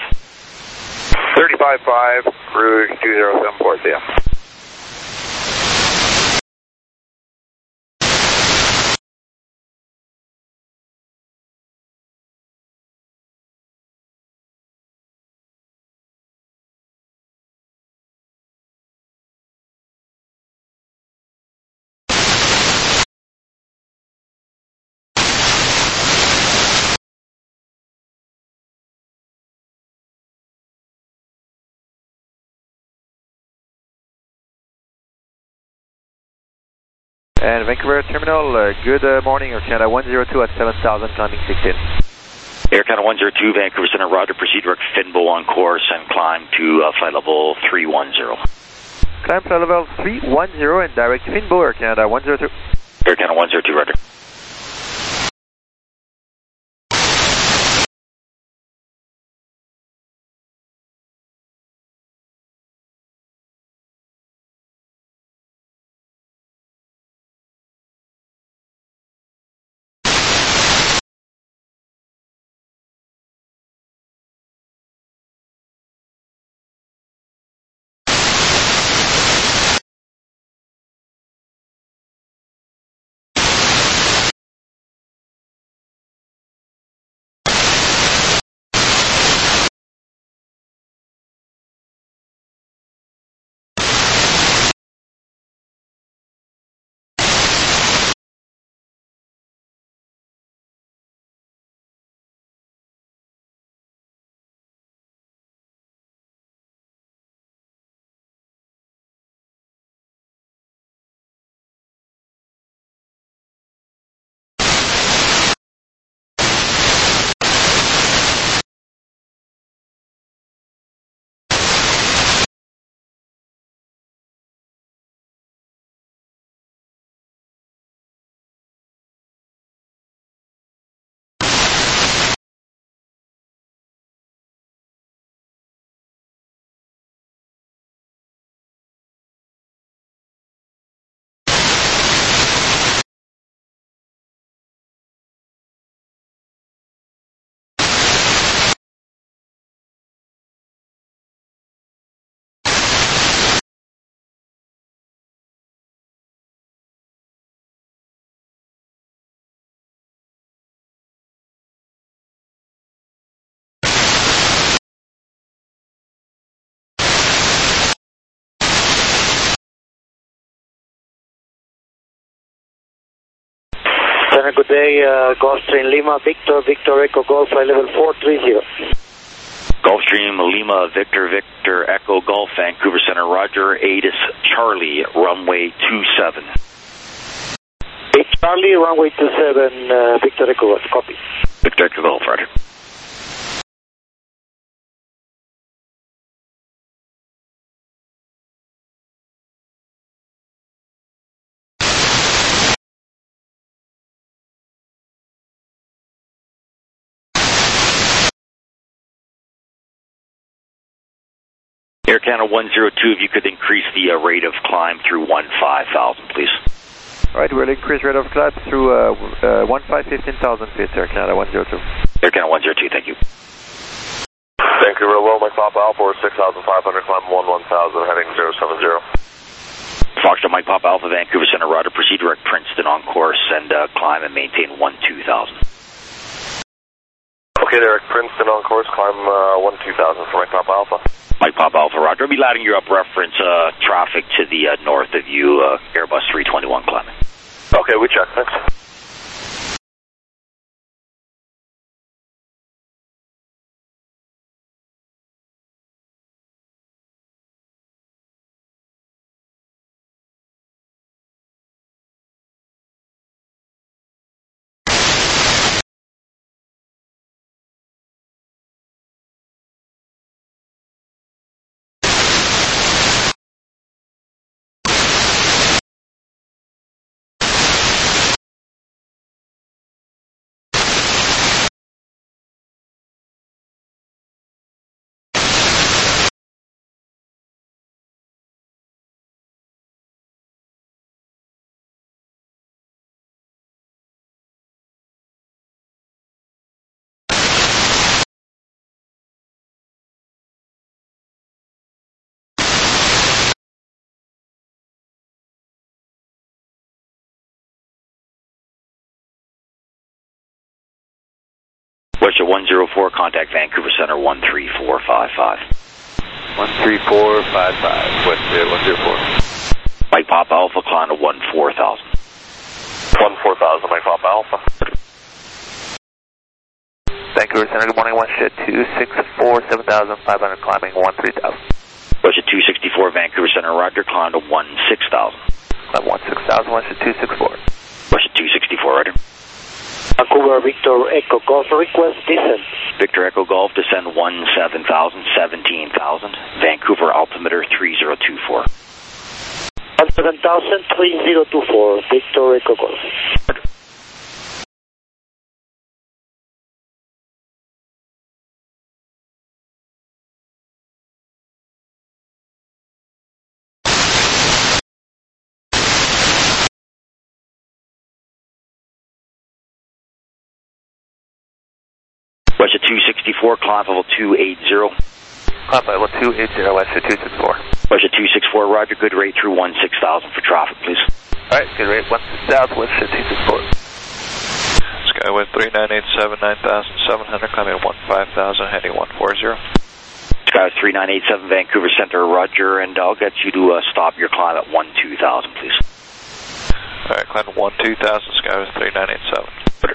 thirty-five five, Route two zero seven four, see ya.
And Vancouver Terminal, uh, good uh, morning, Air Canada one zero two at seven thousand, climbing sixteen.
Air Canada one zero two, Vancouver Center, roger, proceed direct Finbo on course and climb to uh, flight level three one zero.
Climb flight level three one zero and direct Finbo, Air Canada one zero two.
Air Canada one zero two, roger.
Center, good day, uh, Gulfstream Lima, Victor, Victor Echo Golf, flight level four three zero.
Gulfstream Lima, Victor, Victor, Echo Golf, Vancouver Center, roger, Atis Charlie, runway two seven.
Hey, Charlie, runway two seven, uh, Victor Echo Golf, copy.
Victor Echo Golf, roger. Air Canada one zero two, if you could increase the uh, rate of climb through one five thousand, please.
All right, we'll increase rate of climb through uh, uh, one five fifteen thousand feet, Air Canada one zero two.
Air Canada one zero two, thank you.
Vancouver, well, Mike Papa Alpha, six thousand five hundred, climb one one thousand, heading zero seven zero.
Foxtrot Mike Papa Alpha, Vancouver Center, roger, proceed direct Princeton on course and uh, climb and maintain one two thousand.
Okay, Derek, Princeton on course, climb uh, one two thousand for Mike Papa Alpha.
Mike Papa Alpha, roger. I'll be lighting you up reference uh, traffic to the uh, north of you, uh, Airbus three twenty-one climbing.
Okay, we check, thanks.
Westjet one zero four, contact Vancouver Center one three four five five.
one three four five five, Westjet one zero four.
Mike Papa Alpha, climb to one four thousand.
one four thousand, Mike Papa Alpha.
Vancouver Center, good morning, Westjet two six four, seven thousand five hundred, climbing one three thousand.
Westjet two sixty-four, Vancouver Center, roger, climb to one six thousand.
Climb one six thousand, west at two six four.
West at two sixty-four, Roger.
Vancouver Victor Echo Golf request descent.
Victor Echo Golf, descend one seven thousand, seventeen thousand. Vancouver altimeter three zero two four.
one seven thousand, three zero two four, Victor Echo Golf.
West at two sixty-four, climb level two eighty.
Climb level two eighty, west at two six four.
West at two sixty-four, Roger, good rate through one six thousand for traffic, please.
Alright, good rate, one six thousand, west at two six four.
Skywest three nine eight seven, nine thousand seven hundred, climbing one five thousand, heading one four zero.
Skywest three nine eight seven, Vancouver Center, Roger, and I'll get you to uh, stop your climb at one two thousand, please.
Alright, climb one two thousand, Skywest three nine eight seven.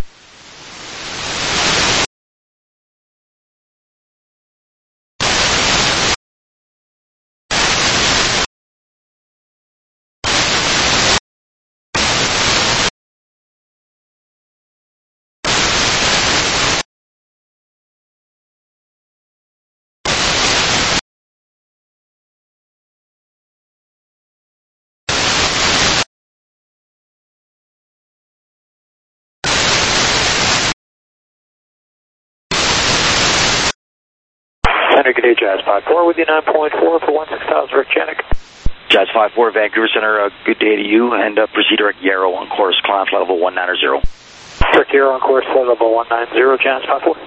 Center, good day, Jazz five four with you, nine point four for one six thousand, Rick Janik.
Jazz five four, Vancouver Center, uh, good day to you, and uh, proceed direct Yarrow on course, climb level one ninety.
Direct Yarrow on course, flight level one ninety, Jazz five four.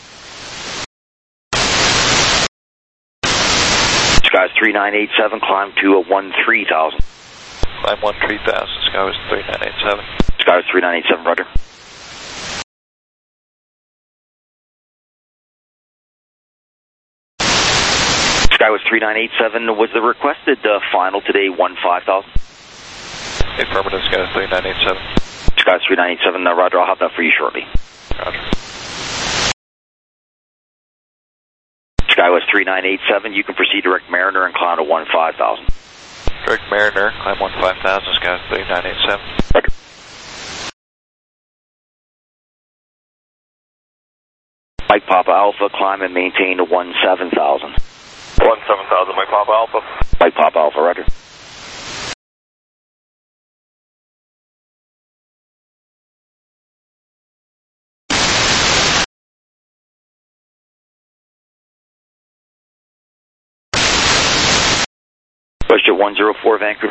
Skies three nine eight seven, climb to a one three thousand.
Climb one three thousand, Skywest three nine eight seven.
Skies three nine eight seven, Roger. Skywest three nine eight seven, was the requested uh, final today one five thousand?
Affirmative, Skywest three nine eight seven.
Skywest three nine eight seven, uh, Roger, I'll have that for you shortly.
Roger.
Skywest three nine eight seven, you can proceed direct Mariner and climb to one five thousand.
Direct Mariner, climb one five thousand, Skywest three nine eight seven.
Roger. Mike Papa Alpha, climb and maintain to one seven thousand.
one seven thousand, Mike Papa Alpha.
Mike Papa Alpha, Roger. West at one zero four, Vancouver.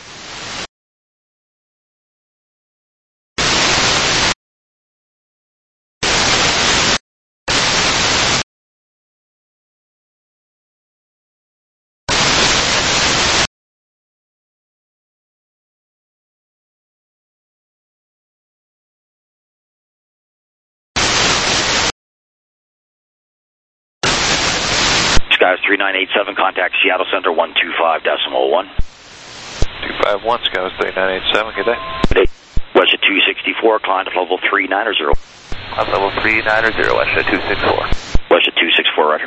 Skies three nine eight seven, contact Seattle Center one two five decimal one.
two five one, Skywest three nine eight seven, good day.
Good day. West at two sixty-four, climb to level three ninety.
Climb level three ninety, west at two six four.
West at two sixty-four, Roger.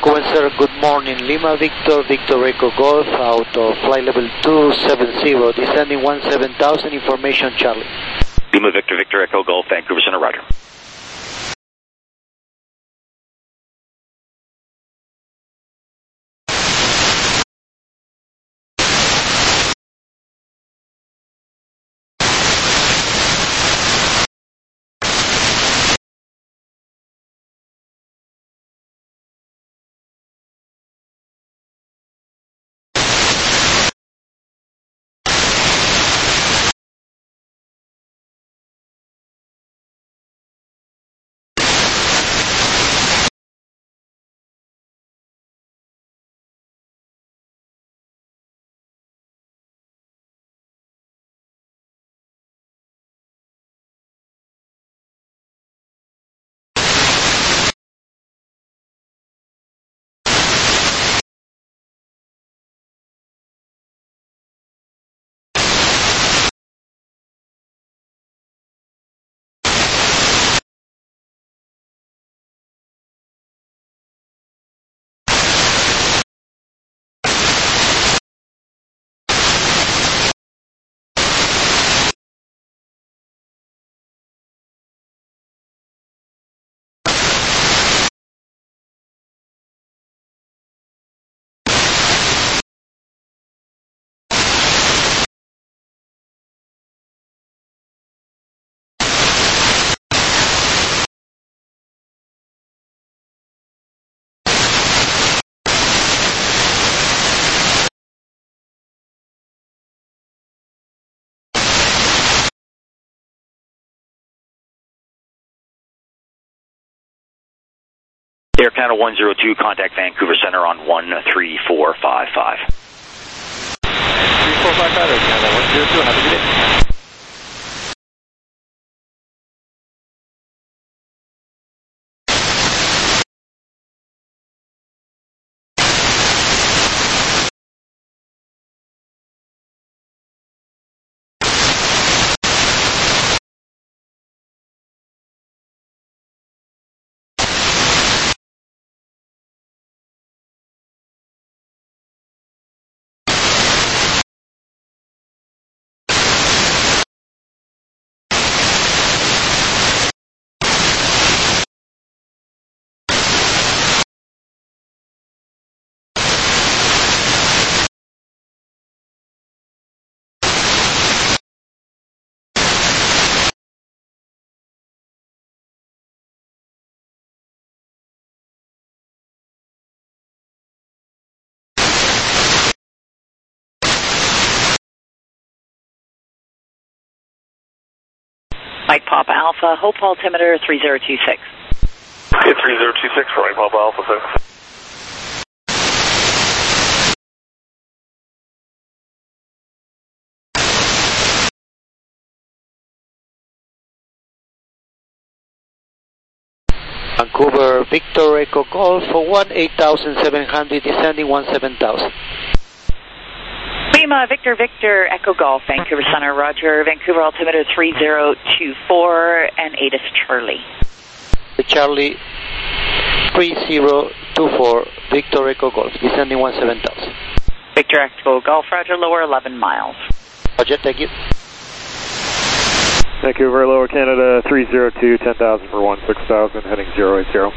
Vancouver, sir. Good morning. Lima Victor, Victor Echo Golf, out of flight level two seven zero, descending one seven thousand, information Charlie.
Lima Victor, Victor Echo Golf, Vancouver Center, roger. Air Canada one zero two, contact Vancouver Center on one three four five five.
three four five five, Air Canada one zero two, have a good day.
Mike Papa Alpha, Hope altimeter three zero two six.
Okay, three zero two six for Mike Papa Alpha six.
Vancouver Victor Echo Golf for one eight thousand seven hundred, descending one seven thousand.
Lima Victor Victor Echo Golf, Vancouver Center, roger. Vancouver altimeter three zero two four and eight is Charlie.
Charlie three zero two four, Victor Echo Golf, descending one seven thousand.
Victor Echo Golf, roger, lower eleven miles.
Roger, thank you.
Vancouver, Lower Canada three zero two, ten thousand for one six thousand, heading zero eight zero.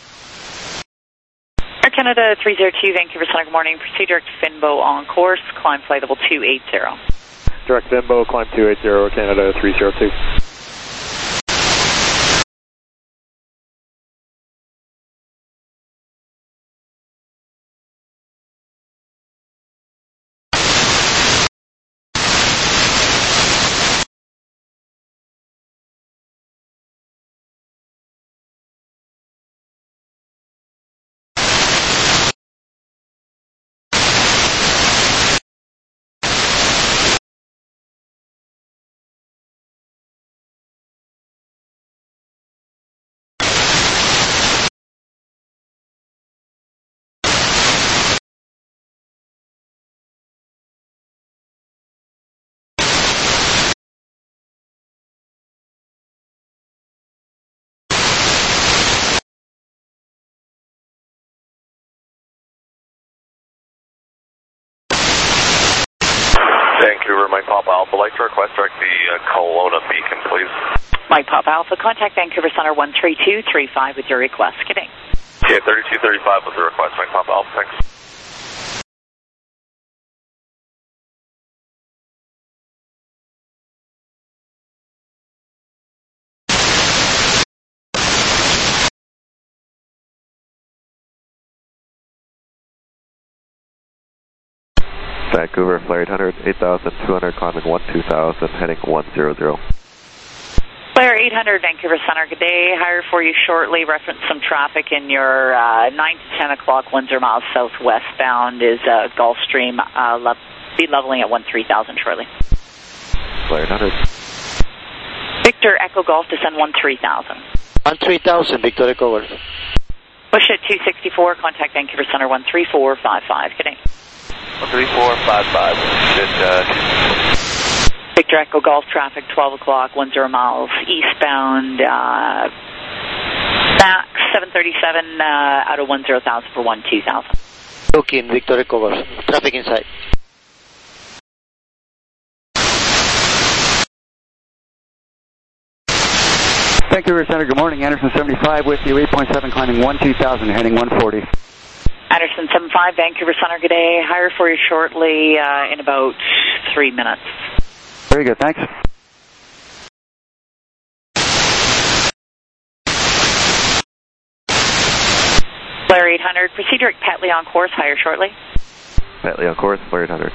Air Canada three zero two, Vancouver Center, good morning. Proceed direct Finbo on course, climb flight level two eighty.
Direct Finbo, climb two eighty, Canada three zero two.
Vancouver, Mike Papa Alpha. Like to request direct the uh, Kelowna beacon, please.
Mike Papa Alpha, contact Vancouver Center one three two three five with your request. Good day.
Yeah, thirty-two thirty-five with the request, Mike Papa Alpha. Thanks.
Vancouver, Flyer eight hundred, eight thousand two hundred, climbing one two thousand, heading one zero zero.
Flyer eight hundred, Vancouver Center, good day. Hire for you shortly. Reference some traffic in your uh, nine to ten o'clock, one zero miles southwestbound is uh, Gulfstream. Uh, le be leveling at one three thousand shortly.
Flyer eight hundred.
Victor Echo Golf, descend one three thousand.
one three thousand, Victor Echo Golf.
Push at two sixty-four, contact Vancouver Center one three four five five. Good day.
one three four five five. Just, uh,
Victor Echo Golf traffic, twelve o'clock, one zero miles eastbound, uh, max seven thirty-seven, uh, out of one zero thousand for one two thousand.
Okay, Victor Echo Golf. Traffic inside.
Vancouver Center, good morning. Anderson seventy-five with you, eight point seven, climbing one two thousand, heading one forty.
Anderson seven five, Vancouver Center, good day. Hire for you shortly uh, in about three minutes.
Very good, thanks.
Flyer eight hundred, proceed direct Petley on course, hire shortly.
Petley on course, Flyer eight hundred.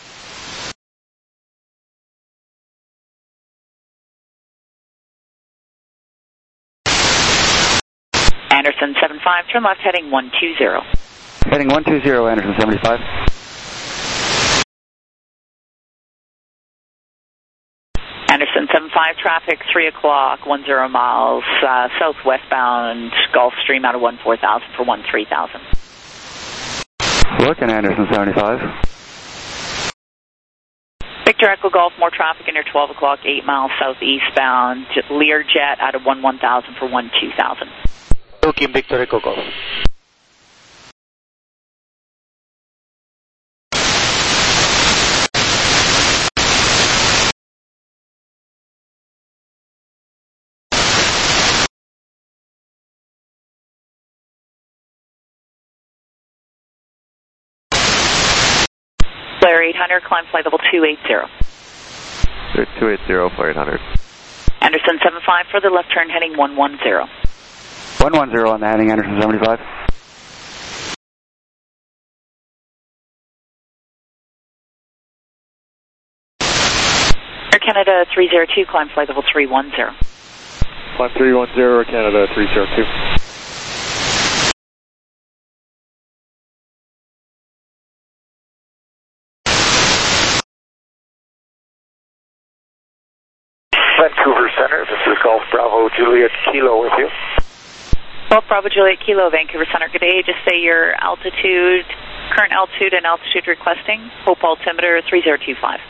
Anderson seven five, turn left heading one two zero.
Heading one two zero, Anderson seventy-five.
Anderson seven five, traffic three o'clock, one zero miles, uh, southwestbound, Gulfstream out of one four thousand for one three thousand.
Looking, Anderson seventy-five.
Victor Echo Golf, more traffic in your twelve o'clock, eight miles southeastbound, Learjet out of one one thousand for one two thousand.
Okay, Victor Echo Golf.
Flyer eight hundred, climb flight level two eighty.
two eighty, Flyer eight hundred.
Anderson seven five, further left turn heading one one zero.
one one zero on the heading, Anderson seventy-five.
Air Canada three zero two, climb flight level three one zero.
Climb three one zero, Air Canada three zero two.
Vancouver Center, this is Golf Bravo Juliet Kilo with you.
Golf Bravo Juliet Kilo, Vancouver Center, good day. Just say your altitude, current altitude and altitude requesting. Hope altimeter three zero two five.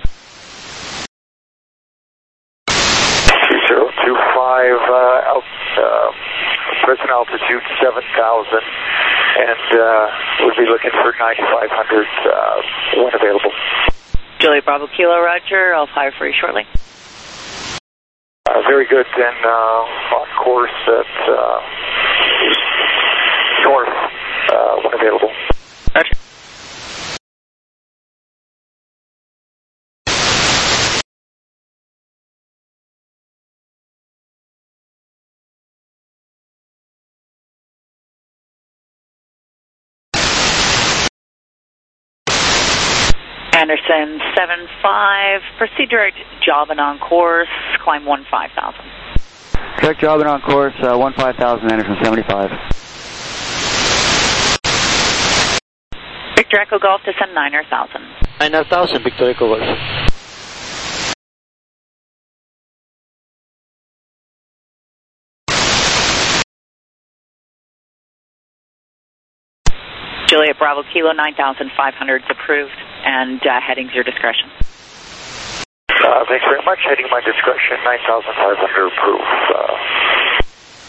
three zero two five, uh, alt, uh, present altitude seven thousand, and uh, we'll be looking for ninety-five hundred uh, when available.
Juliet Bravo Kilo, Roger. I'll fire for you shortly.
Uh, very good, and uh, on course at uh, north uh, when available.
Roger. Anderson seven five, proceed direct Jobbin on course, climb one five thousand.
Direct Jobbin on course, uh, one five thousand, Anderson seventy-five.
Victor Echo Golf, descend nine thousand.
nine thousand, Victor Echo Golf.
Juliet Bravo Kilo, nine thousand five hundred is approved, and uh, headings your discretion.
Uh, thanks very much. Heading my discretion, nine thousand five hundred approved. Uh,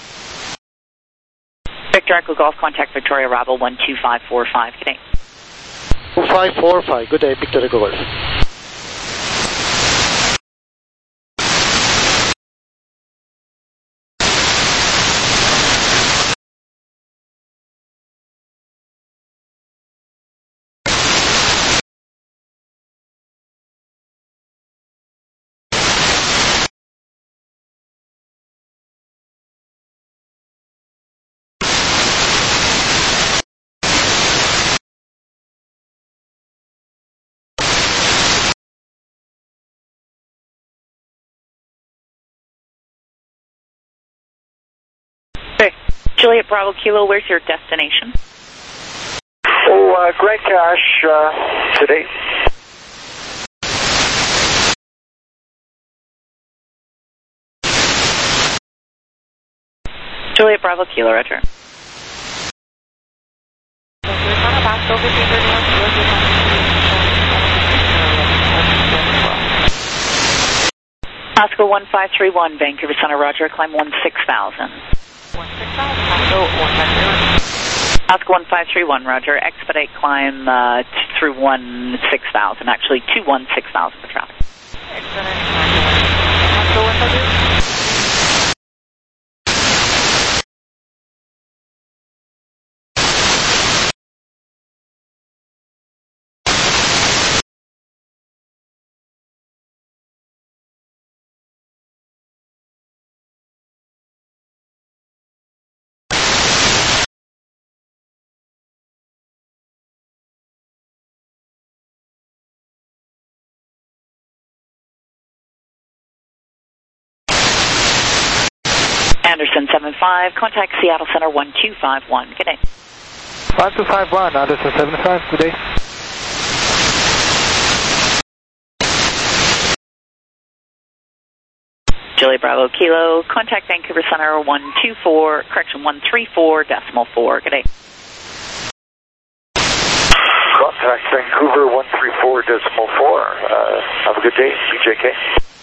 Victor Echo Golf, contact Victoria Bravo one two five four five. Good day.
two five four five, good day, Victor Echo Golf.
Juliet Bravo Kilo, where's your destination?
Oh, uh, Grand Cache uh, today.
Juliet Bravo Kilo, Roger. Oscar one five three one, Vancouver Center, Roger, climb one six thousand. Oscar one five three one, Roger, expedite climb uh, t- through one six thousand, actually two one six thousand for traffic. Anderson seven five, contact Seattle Center one two five one. Good day.
one two five one, Anderson seven five, good day.
Juliet Bravo Kilo, contact Vancouver Center one two four, correction one three four decimal four. Good day.
Contact Vancouver one three four decimal four. Uh, have a good day, B J K.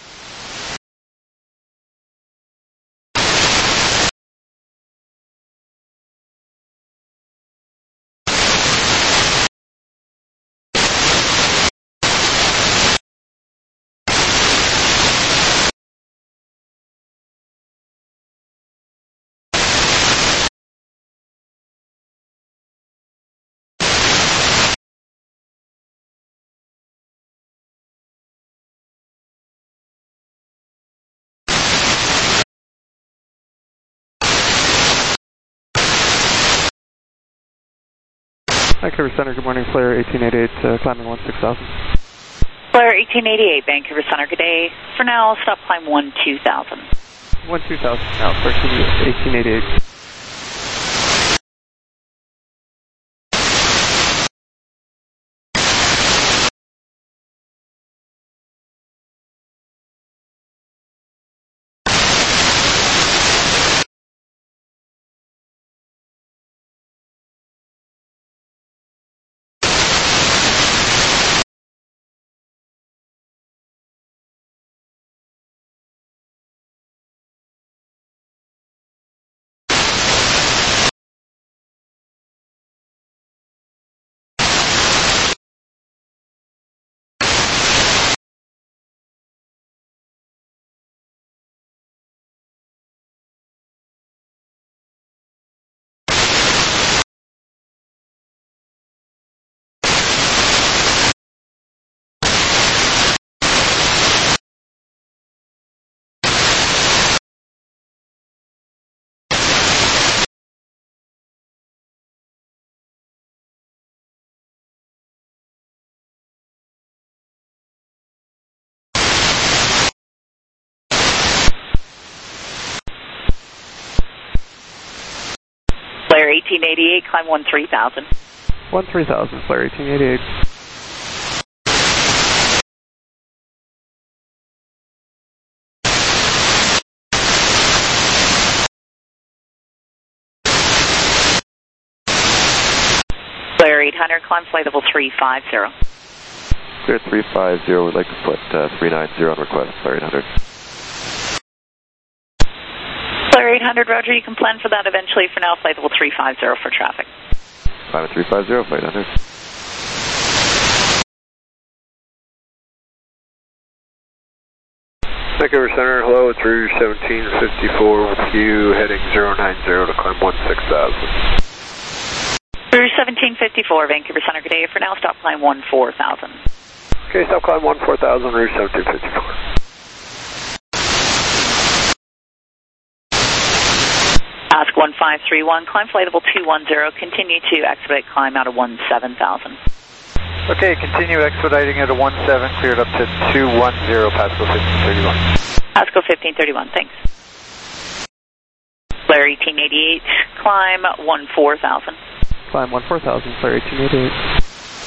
Vancouver Center, good morning, Flare eighteen eighty-eight, uh, climbing one six thousand.
Flare eighteen eighty-eight, Vancouver Center, good day. For now, stop climb one two thousand.
one two thousand, now, Flare eighteen eighty-eight.
Flare eighteen eighty-eight, climb one three thousand.
one three thousand, Flare eighteen eighty-eight.
Flare eight hundred, climb flight level three five zero.
Clear three five zero, we'd like to put uh, three nine zero on request, Flare eight hundred.
Flare eight hundred, Roger, you can plan for that eventually. For now, flight level three five zero for traffic.
Climb at three five zero, Flare eight hundred.
Vancouver Center, hello, it's Rouge seventeen fifty-four with you, heading zero nine zero to climb one six thousand.
Rouge seventeen fifty-four, Vancouver Center, good day. For now, stop climb one four thousand.
Okay, stop climb one four thousand, Rouge seventeen fifty-four.
Ask one five three one, climb flight level two one zero, continue to expedite climb out of one seven thousand.
Okay, continue expediting at a one seven, cleared up to two one zero, Pasco fifteen thirty-one.
Pasco fifteen thirty-one, thanks. Flare eighteen eighty-eight, climb one four thousand.
Climb one four thousand, Flare eighteen eighty-eight.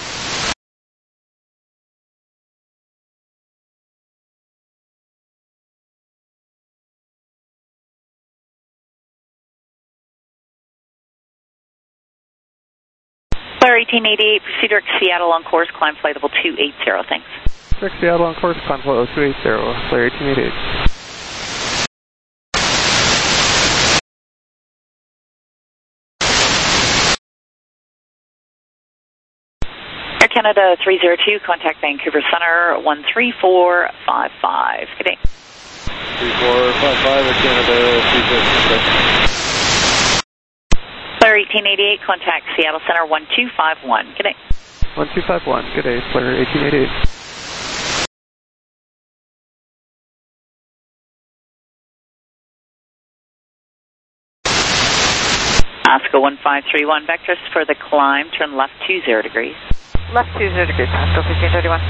Flare eighteen eighty-eight, proceed direct Seattle on course, climb flight level two eighty, thanks.
Direct Seattle on course, climb flight level two eighty, Flare eighteen eighty-eight.
Air Canada three zero two, contact Vancouver Center one three four five five. Good day.
three four five five, Air Canada three zero two.
Flare eighteen eighty-eight, contact Seattle Center one two five one. Good day.
one two five one, good day, Flare eighteen eighty-eight.
Oscar one five three one, vectors for the climb, turn left two zero degrees.
Left two zero degrees, Oscar fifteen thirty-one.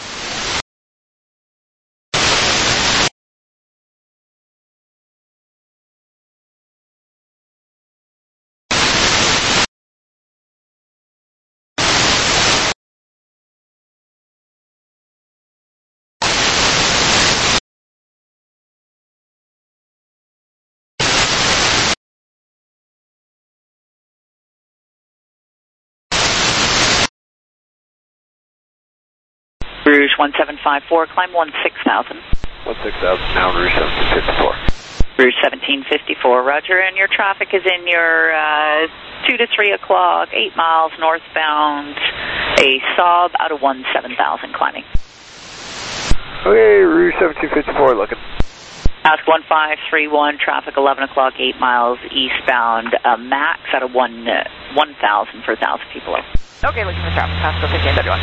Rouge one seven five four, climb one six thousand.
one six thousand now, Rouge seventeen fifty-four.
Rouge seventeen fifty-four, roger, and your traffic is in your uh, two to three o'clock, eight miles northbound, a Saab out of one seven thousand climbing.
Okay, Rouge seventeen fifty-four looking.
Ask one five three one, traffic eleven o'clock, eight miles eastbound, uh, max out of one, uh, one thousand for one thousand people.
Okay, looking for traffic, Oscar fifteen thirty-one.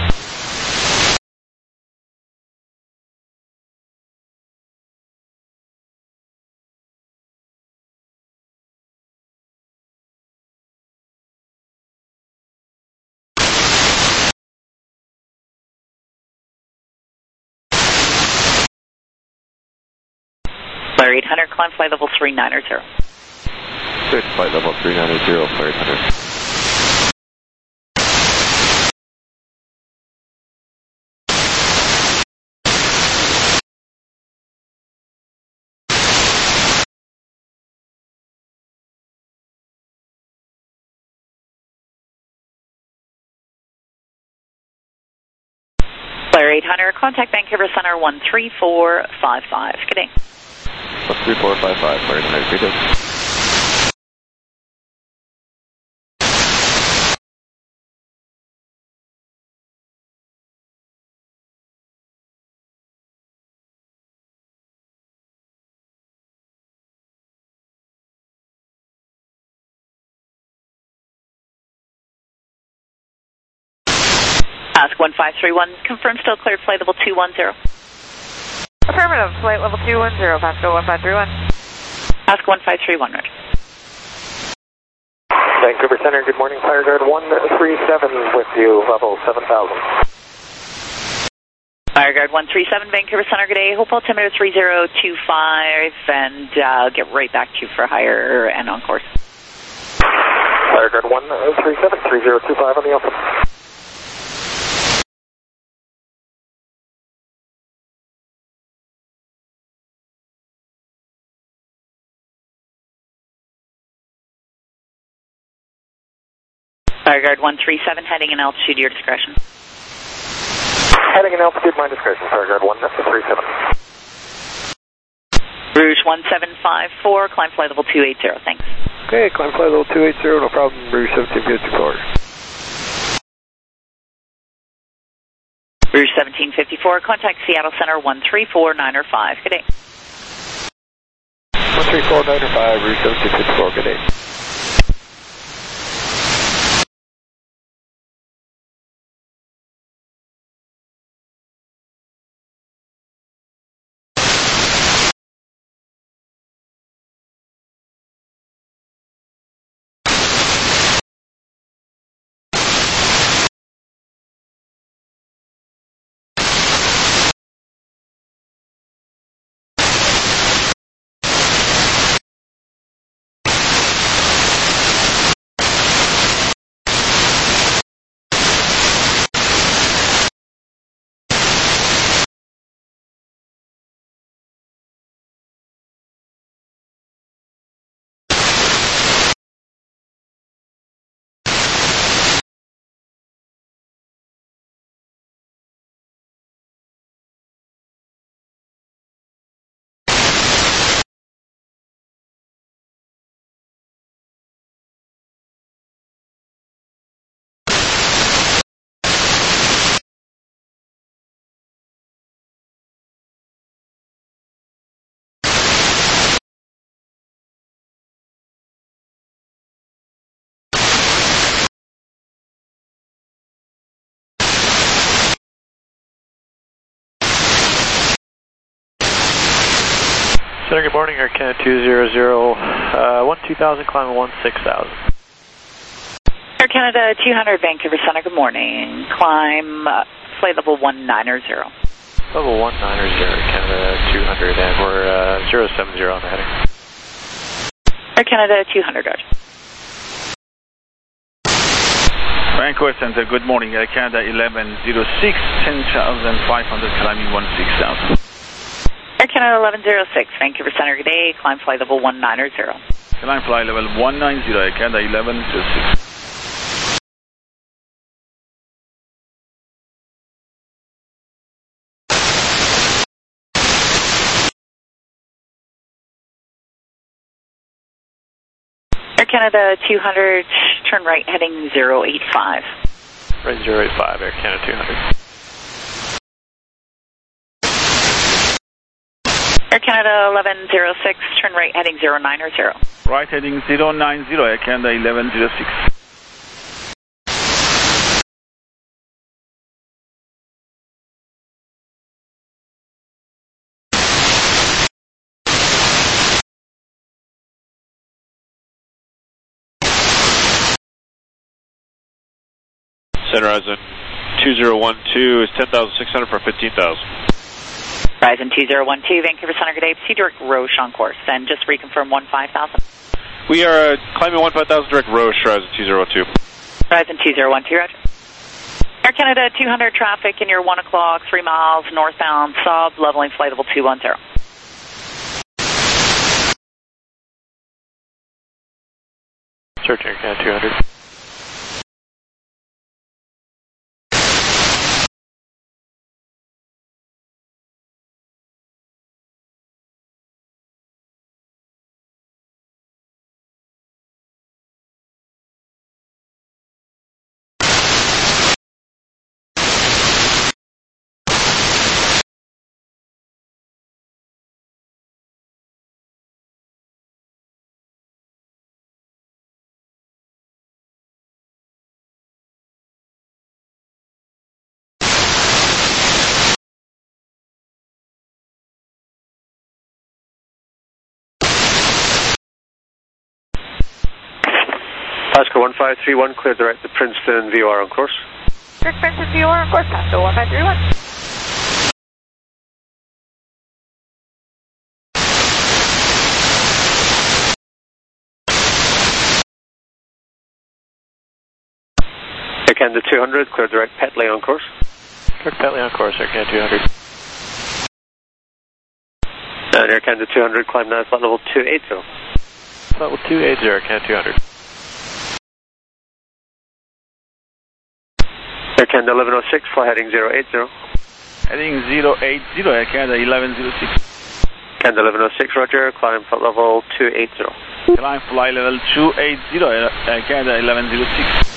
Flare eight hundred, climb flight level three nine zero.
Good, flight level three nine zero, Flare eight hundred.
Flare eight hundred, contact Vancouver Center one three four five five. Good day.
one three four five five, Flare eight hundred, good day.
Ask one five three one, confirm still cleared flight level two one zero.
Affirmative, flight level two one zero, Pasco one five three one.
Ask one five three one, roger.
Vancouver Center, good morning, Fire Guard one three seven with you, level seven thousand.
Fire Guard one three seven, Vancouver Center, good day. Hope altimeter three zero two five, and uh, get right back to you for higher and on course.
Fire Guard one three seven, three zero two five on the open.
Fire Guard one three seven, heading in altitude, your discretion.
Heading in altitude, my discretion, Fire Guard one three seven.
Rouge one seven five four, climb flight level two eighty, thanks.
Okay, climb flight level two eighty, no problem, Rouge seventeen fifty-four.
Rouge seventeen fifty-four, contact Seattle Center one three four nine five, good day.
one three four nine five, Rouge seventeen fifty-four, good day.
Center, good morning, Air Canada two zero zero, uh, one two thousand, climb one six thousand.
Air Canada two hundred, Vancouver Center, good morning. Climb uh, flight level one nine zero.
Level one nine zero, Canada two hundred, and we're uh, zero seven zero on the heading.
Air Canada two hundred, Roger.
Vancouver Center, good morning, Air Canada eleven zero six, ten thousand five hundred, climbing one six thousand.
Air Canada eleven zero six, Vancouver Center, good day, climb flight level one nine zero.
Climb flight level one nine zero, Air Canada eleven zero six.
Air Canada two hundred, turn right heading zero eight five.
Right zero eight five, Air Canada two hundred.
Air Canada eleven zero six, turn right heading zero nine zero.
Right heading zero nine zero, Air Canada eleven zero six.
Center Horizon two zero one two is ten thousand six hundred for fifteen thousand.
Horizon two zero one two, Vancouver Center, good day. Proceed direct Roche on course, and just reconfirm one five thousand.
We are uh, climbing one five thousand direct Roche, Horizon two zero one two.
Horizon two zero one two, Roger. Air Canada two hundred, traffic in your one o'clock, three miles northbound sub, leveling flight level two one zero.
Searching Air Canada two hundred.
Pasco one five three one, clear direct to Princeton, V O R on course.
Direct Princeton, V O R on course, Pasco one five three one.
Air Canada two hundred, clear direct Petley on course.
Direct Petley on course, Air Canada two hundred.
And Air Canada two hundred, climb now flight level two eighty.
Level two eighty, Air Canada two hundred.
Air Canada eleven oh six, fly heading zero eight zero.
Heading zero eight zero, Air Canada eleven zero six.
Canada eleven oh six, Roger, climb flight level two eighty.
Climb flight level two eighty, Air Canada eleven zero six.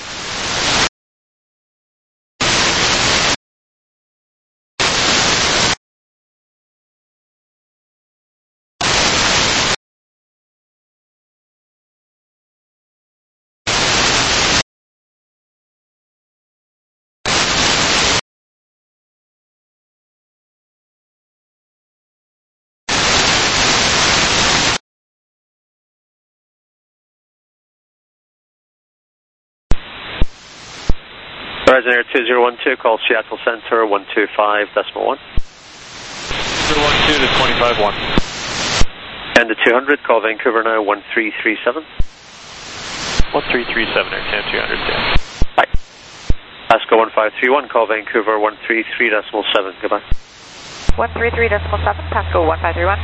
Horizon Air two zero one two, call Seattle Center one two five decimal one.
zero one two to twenty-five one.
And the two hundred, call Vancouver now one three three seven.
one three three seven, Air Canada two hundred, yeah.
Bye. Pasco one five three one, call Vancouver one three three decimal seven. Goodbye.
one three three decimal seven, Pasco one five three one.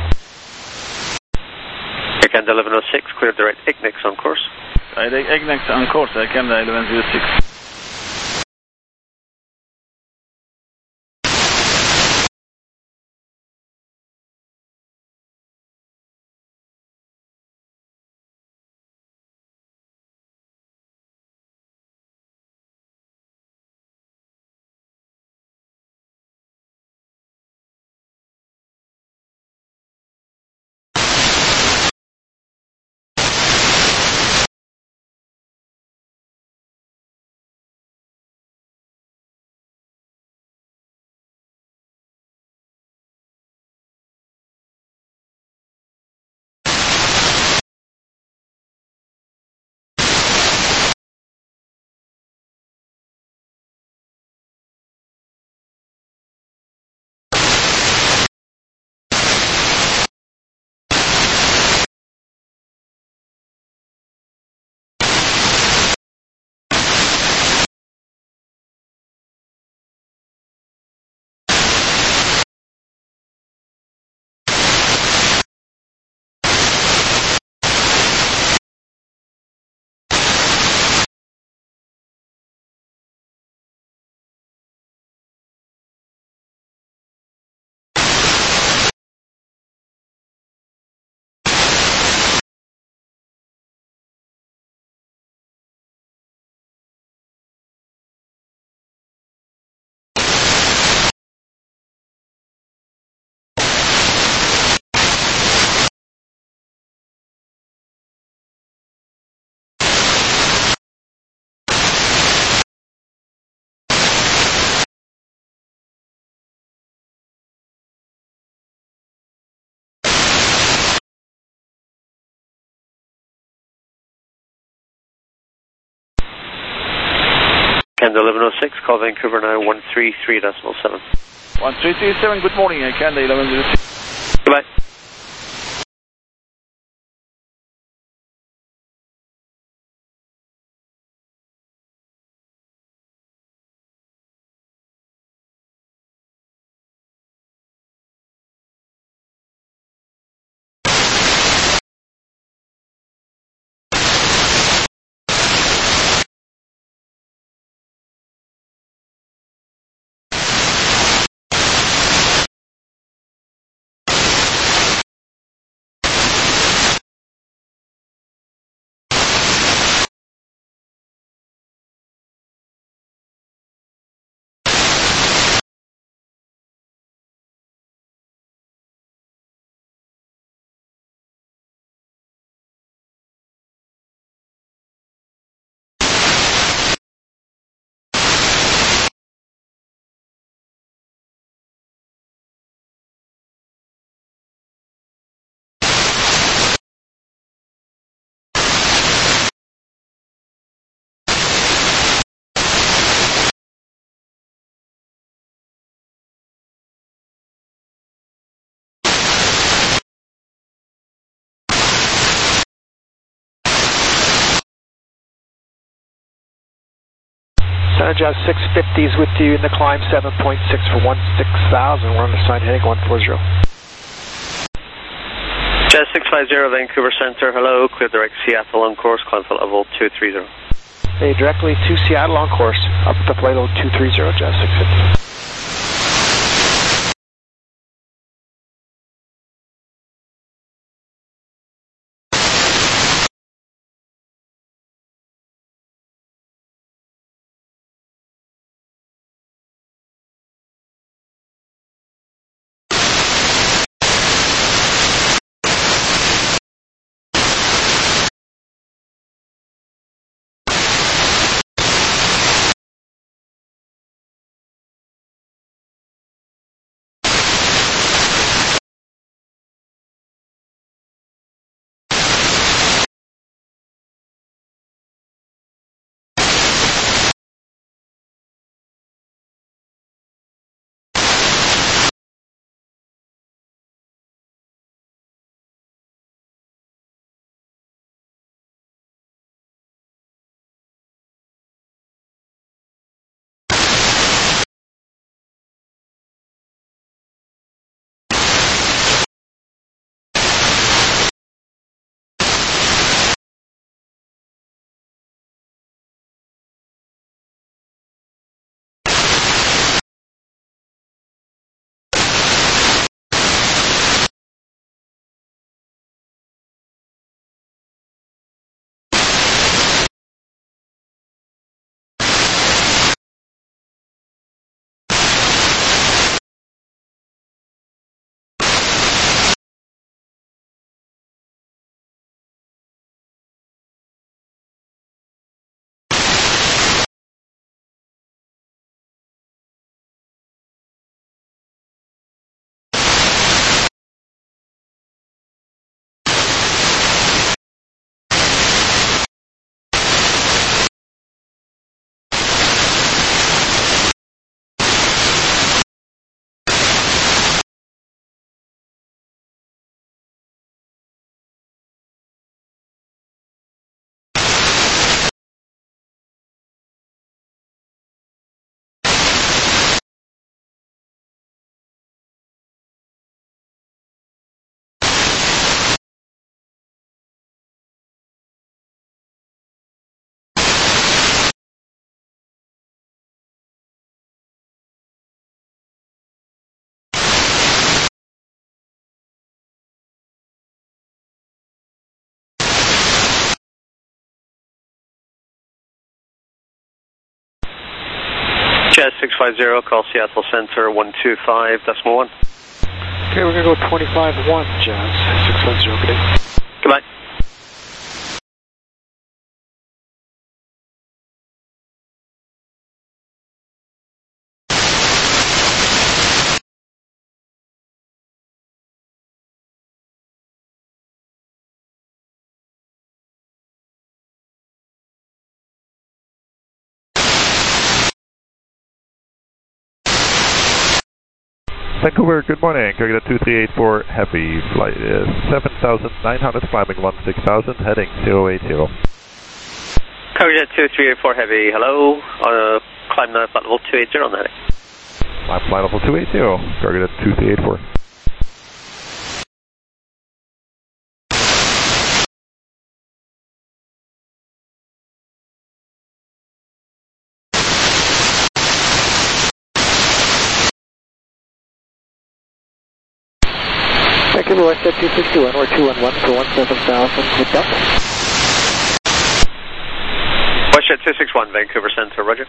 Air Canada eleven oh six, clear direct Ignix on course.
Ignix on course, Air Canada eleven zero six.
Canada eleven oh six, call Vancouver now one three three decimal seven.
one three three seven, good morning, uh, Canada eleven oh six.
Goodbye.
Center Jazz six fifty is with you in the climb, seven point six for one six thousand. We're on the sign heading one four zero.
Jazz six five zero, Vancouver Center, hello, clear direct Seattle on course, climb flight level two three zero.
Hey, directly to Seattle on course, up to flight level two three zero, Jazz six fifty. Jazz six five zero, call Seattle Center one two five decimal one. Okay, we're going to go twenty-five one, Jazz six five zero, good day.
Goodbye.
Vancouver, good morning. Calculator two three eight four Heavy, flight is seven thousand nine hundred, climbing one six thousand, heading zero eight zero.
Calculator two three eight four Heavy, hello. Uh, climb now, flight level two eight zero on the heading.
Climb flight level two eight zero, Calculator two three eight four.
Vancouver, Westjet two sixty-one, or two one one for one seven thousand, with Delta.
Westjet two sixty-one, Vancouver Center, roger.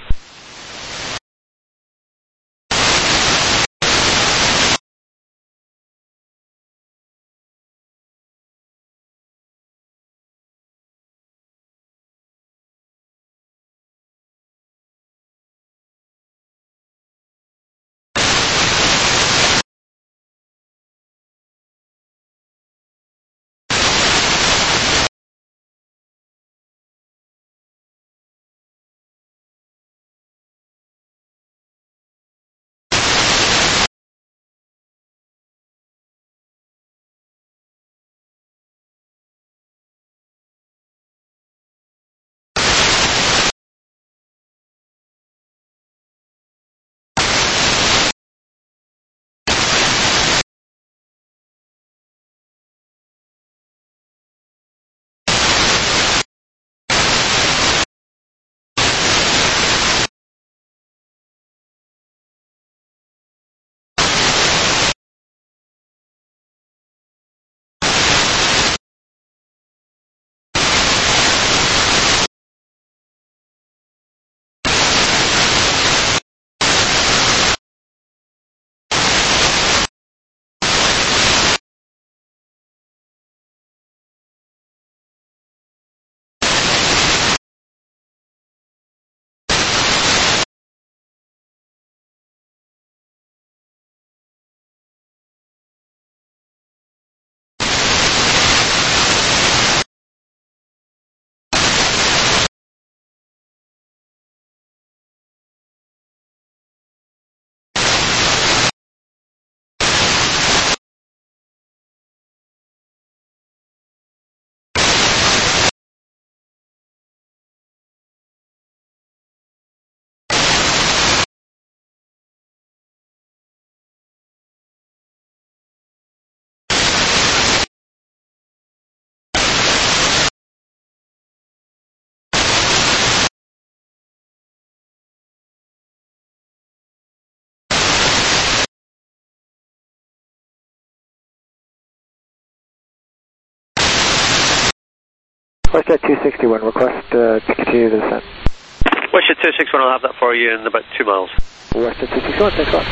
Westjet two sixty-one, request uh, to continue the descent.
Westjet two sixty-one, I'll have that for you in about two miles.
Westjet two sixty-one, thanks a lot.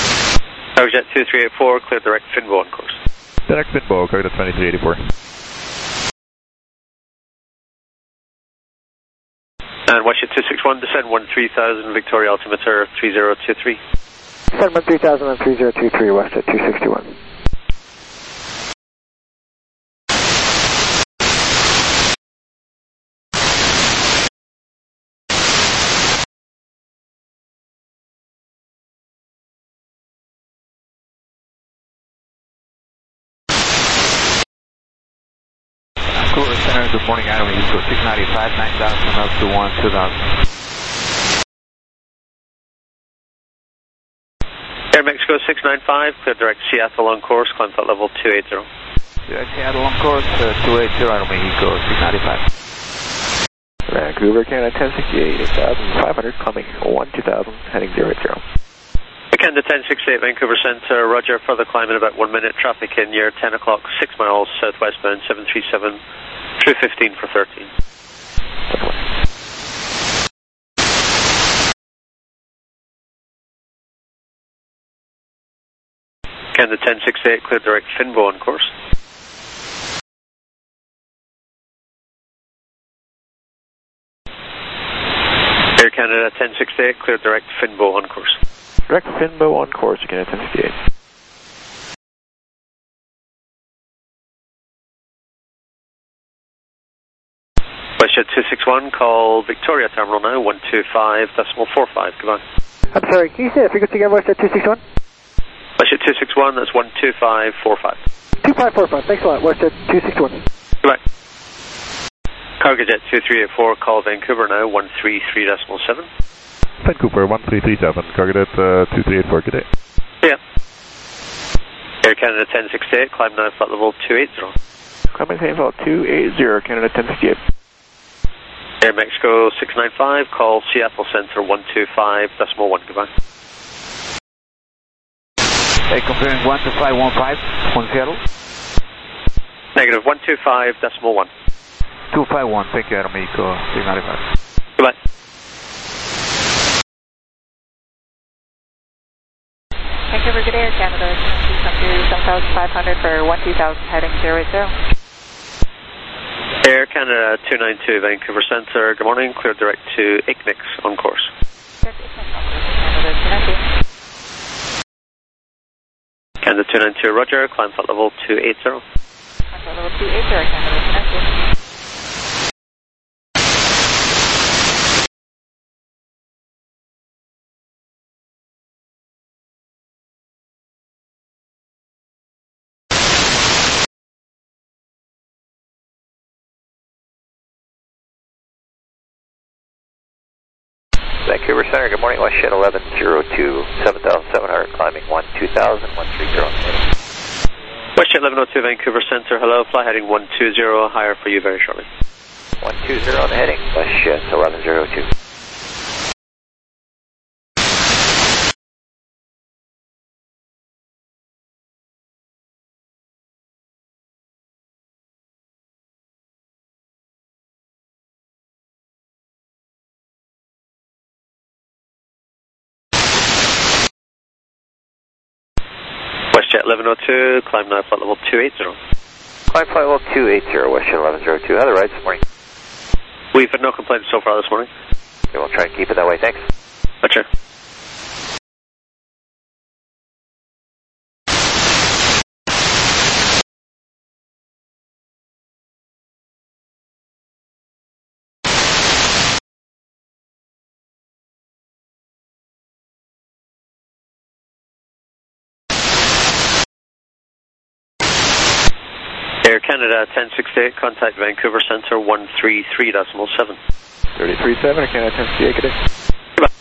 Westjet two three eight four, clear direct Finbo on course.
Direct Finbo, Calculator twenty-three eighty-four.
And Westjet two sixty-one, descend one three thousand, Victoria altimeter three zero two three.
Descend one three thousand and three zero two three, Westjet two sixty-one.
Vancouver Center, good morning, Adam, East Coast six ninety-five, nine thousand up to one two thousand.
Air Mexico six ninety-five, clear direct Seattle on course, climb flight level two eighty.
Direct Seattle on course, uh, two eighty, Adam, Mexico six ninety-five.
Vancouver, Canada ten sixty-eight, eight thousand five hundred, climbing one two thousand, heading zero eight zero.
Canada ten sixty-eight, Vancouver Center, roger, further climb in about one minute, traffic in near ten o'clock, six miles southwestbound, seven three seven, through fifteen for thirteen. Canada ten sixty-eight, clear direct Finbo on course. Air Canada ten sixty-eight, clear direct Finbo on course.
Direct Finbo on course, Canada ten sixty-eight.
Westjet two sixty-one, call Victoria Terminal now, one two five decimal four five, goodbye.
I'm sorry, can you say the frequency again, Westjet two sixty-one?
WestJet two six one, that's one two five four five.
two five four five, thanks a lot. WestJet two six one.
Goodbye. Cargojet two three eight four, call Vancouver now, one three three decimal seven.
Vancouver, one three three seven, Cargojet uh, two three eight four, good day.
Yeah. Air Canada ten sixty-eight, climb now flight level two eighty.
Climb maintain flight two eighty, Canada ten sixty-eight.
Air Mexico six nine five, call Seattle Center one two five decimal one, goodbye.
Hey, confirming one two five one five, one Seattle.
Negative, one two five decimal one.
two five one, thank you, Aeromexico three ninety-five.
Goodbye.
Vancouver, good Air Canada, come to seven thousand five hundred for one two thousand, heading zero eight zero.
Air Canada two nine two, Vancouver Center, good morning, clear direct to I C N I X on course. Canada two nine two, roger, climb flight level two eighty.
Climb flight level two eighty, Canada two nine two.
Vancouver Center, good morning, WestJet eleven zero two, seven thousand seven hundred, climbing one two thousand, one three zero.
WestJet eleven oh two, Vancouver Center, hello, fly heading one two zero, higher for you very shortly.
one two zero on the heading, WestJet eleven zero two.
WestJet eleven oh two, climb now flight level two eighty.
Climb flight level two eighty, WestJet eleven zero two. How are the rides this morning?
We've had no complaints so far this morning.
Okay, we'll try and keep it that way, thanks.
Gotcha. Air Canada ten sixty-eight, contact Vancouver Center one three three decimal seven.
thirty-three seven, Canada ten sixty-eight, good day.
Goodbye.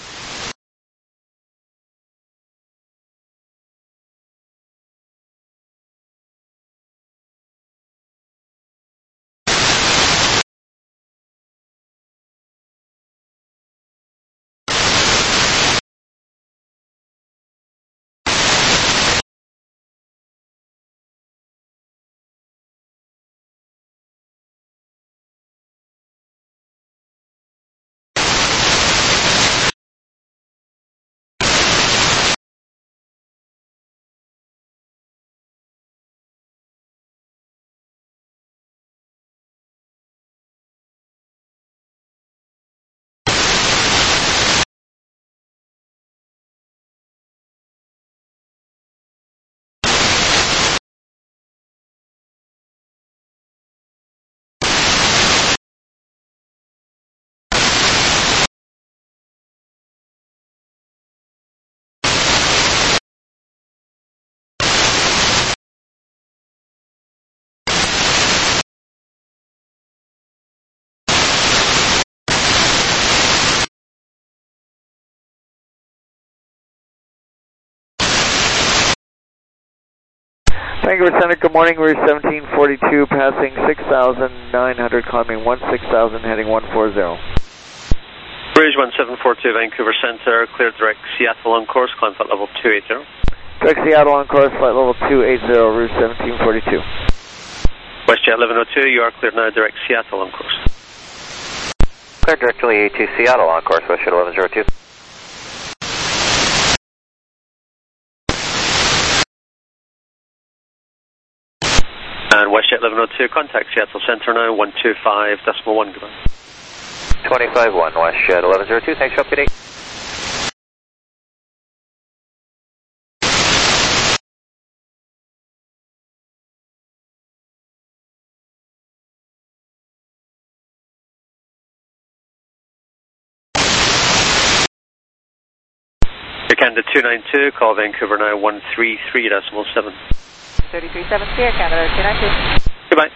Vancouver Center, good morning, we're seventeen forty-two, passing six thousand nine hundred, climbing one six thousand, heading one four zero.
Bridge one seven four two, Vancouver Center, clear direct Seattle on course, climb flight level two eighty.
Direct Seattle on course, flight level two eighty, route seventeen forty-two.
WestJet eleven oh two, you are cleared now, direct Seattle on course.
Clear directly to Seattle on course, WestJet eleven zero two.
And WestJet eleven oh two, contact Seattle Center now, one two five decimal one, goodbye.
twenty-five one, WestJet eleven zero two, thanks for updating.
Canada two nine two, call Vancouver now one three three decimal seven.
thirty-three seven, Air Canada two nine two.
Goodbye.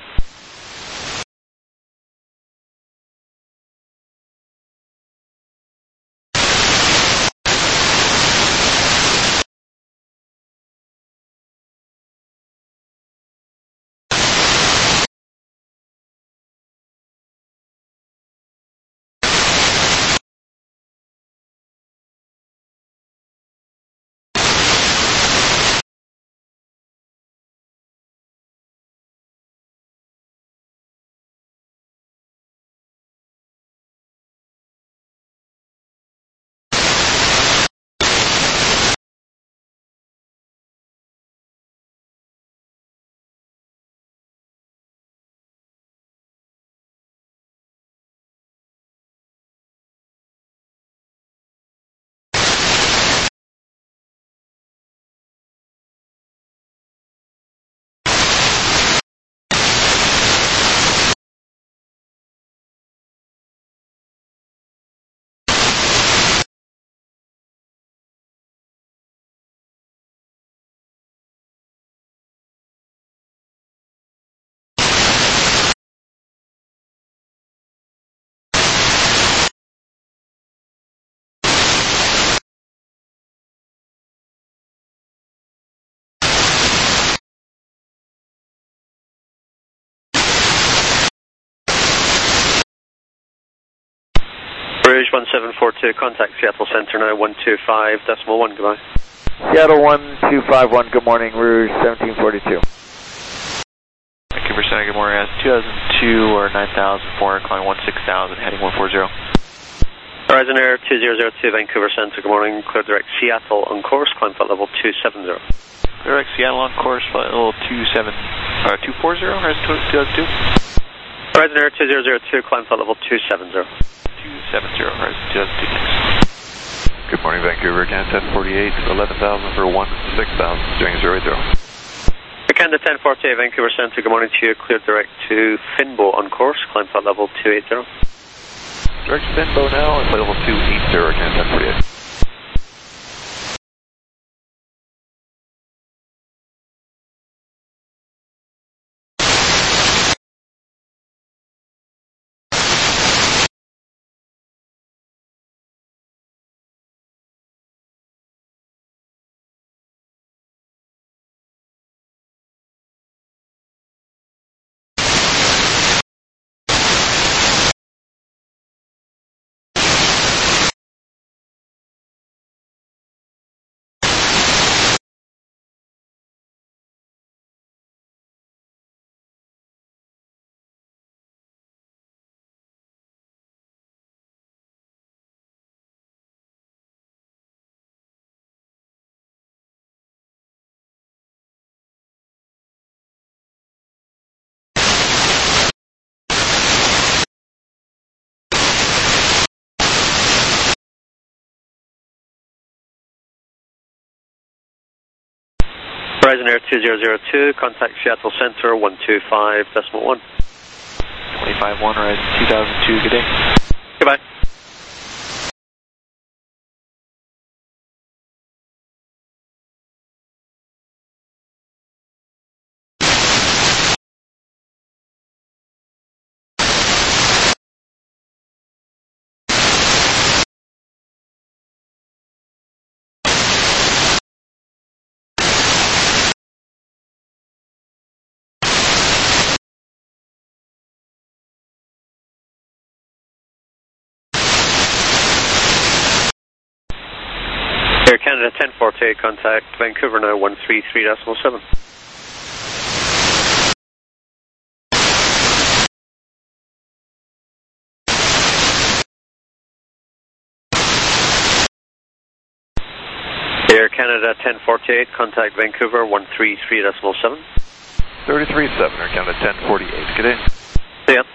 Rouge one seven four two, contact Seattle Center now one two five decimal one, goodbye.
Seattle one two five one, good morning, Rouge seventeen forty-two.
Vancouver Center, good morning, as two thousand two or nine thousand four hundred, calling one six thousand, heading one four zero.
Horizon Air two zero zero two, Vancouver Center, good morning, clear direct Seattle on course, climb flight level two seven zero.
Clear direct Seattle on course, flight level two seven, uh, two four zero, Horizon two thousand two?
Horizon Air two zero zero two, climb flight level two seven zero.
two seven zero, Horizon two thousand two.
Good morning, Vancouver. Canada ten forty-eight, eleven thousand for one six thousand, doing zero eight zero.
Canada ten forty-eight, Vancouver Center, good morning to you. Clear direct to Finbo on course, climb flight level two eight zero.
Direct Finbo now, and flight level two eight zero, Canada ten forty-eight.
Horizon Air two zero zero two, contact Seattle Center one two five decimal one.
twenty-five one, Horizon two thousand two, good day.
Goodbye. Air Canada ten forty-eight, contact Vancouver now one three three decimal seven. Air Canada ten forty-eight, contact Vancouver one three three decimal seven.
thirty-three seven, Air Canada ten forty-eight, good day.
See ya.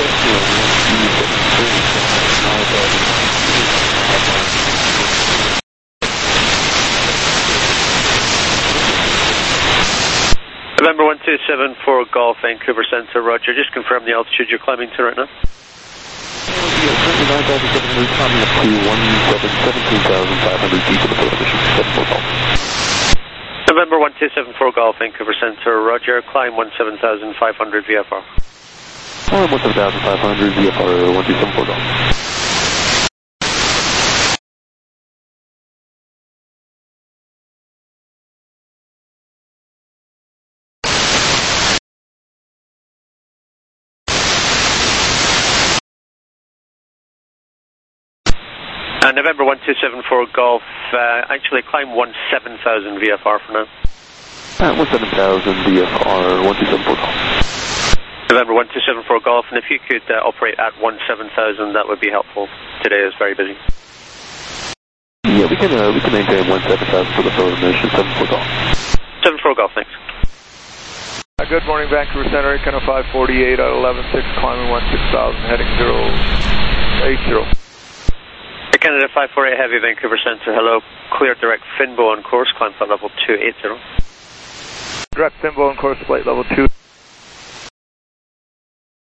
November one two seven four Golf, Vancouver Centre, Roger. Just confirm the altitude you're climbing to right now.
nine thousand seven hundred, climbing up to seventeen thousand five hundred feet to the first mission, seven four Golf.
November one two seven four Golf, Vancouver Centre, Roger. Climb seventeen thousand five hundred V F R.
Climb seventeen thousand five hundred V F R, one two seven four Golf.
Uh, November one two seven four Golf, uh, actually climb seventeen thousand V F R for now.
Uh, seventeen thousand V F R, one two seven four Golf.
November one two seven four Golf, and if you could uh, operate at seventeen thousand, that would be helpful. Today is very busy.
Yeah, we can uh, we can maintain seventeen thousand for the first mission, seven four Golf.
seven four Golf, thanks.
Uh, good morning, Vancouver Center, Canada five forty-eight at eleven six, climbing sixteen thousand, heading zero eight zero.
Canada five forty-eight Heavy, Vancouver Centre, hello. Clear direct Finbo on course, climb flight level two eighty.
Direct Finbo on course, flight level two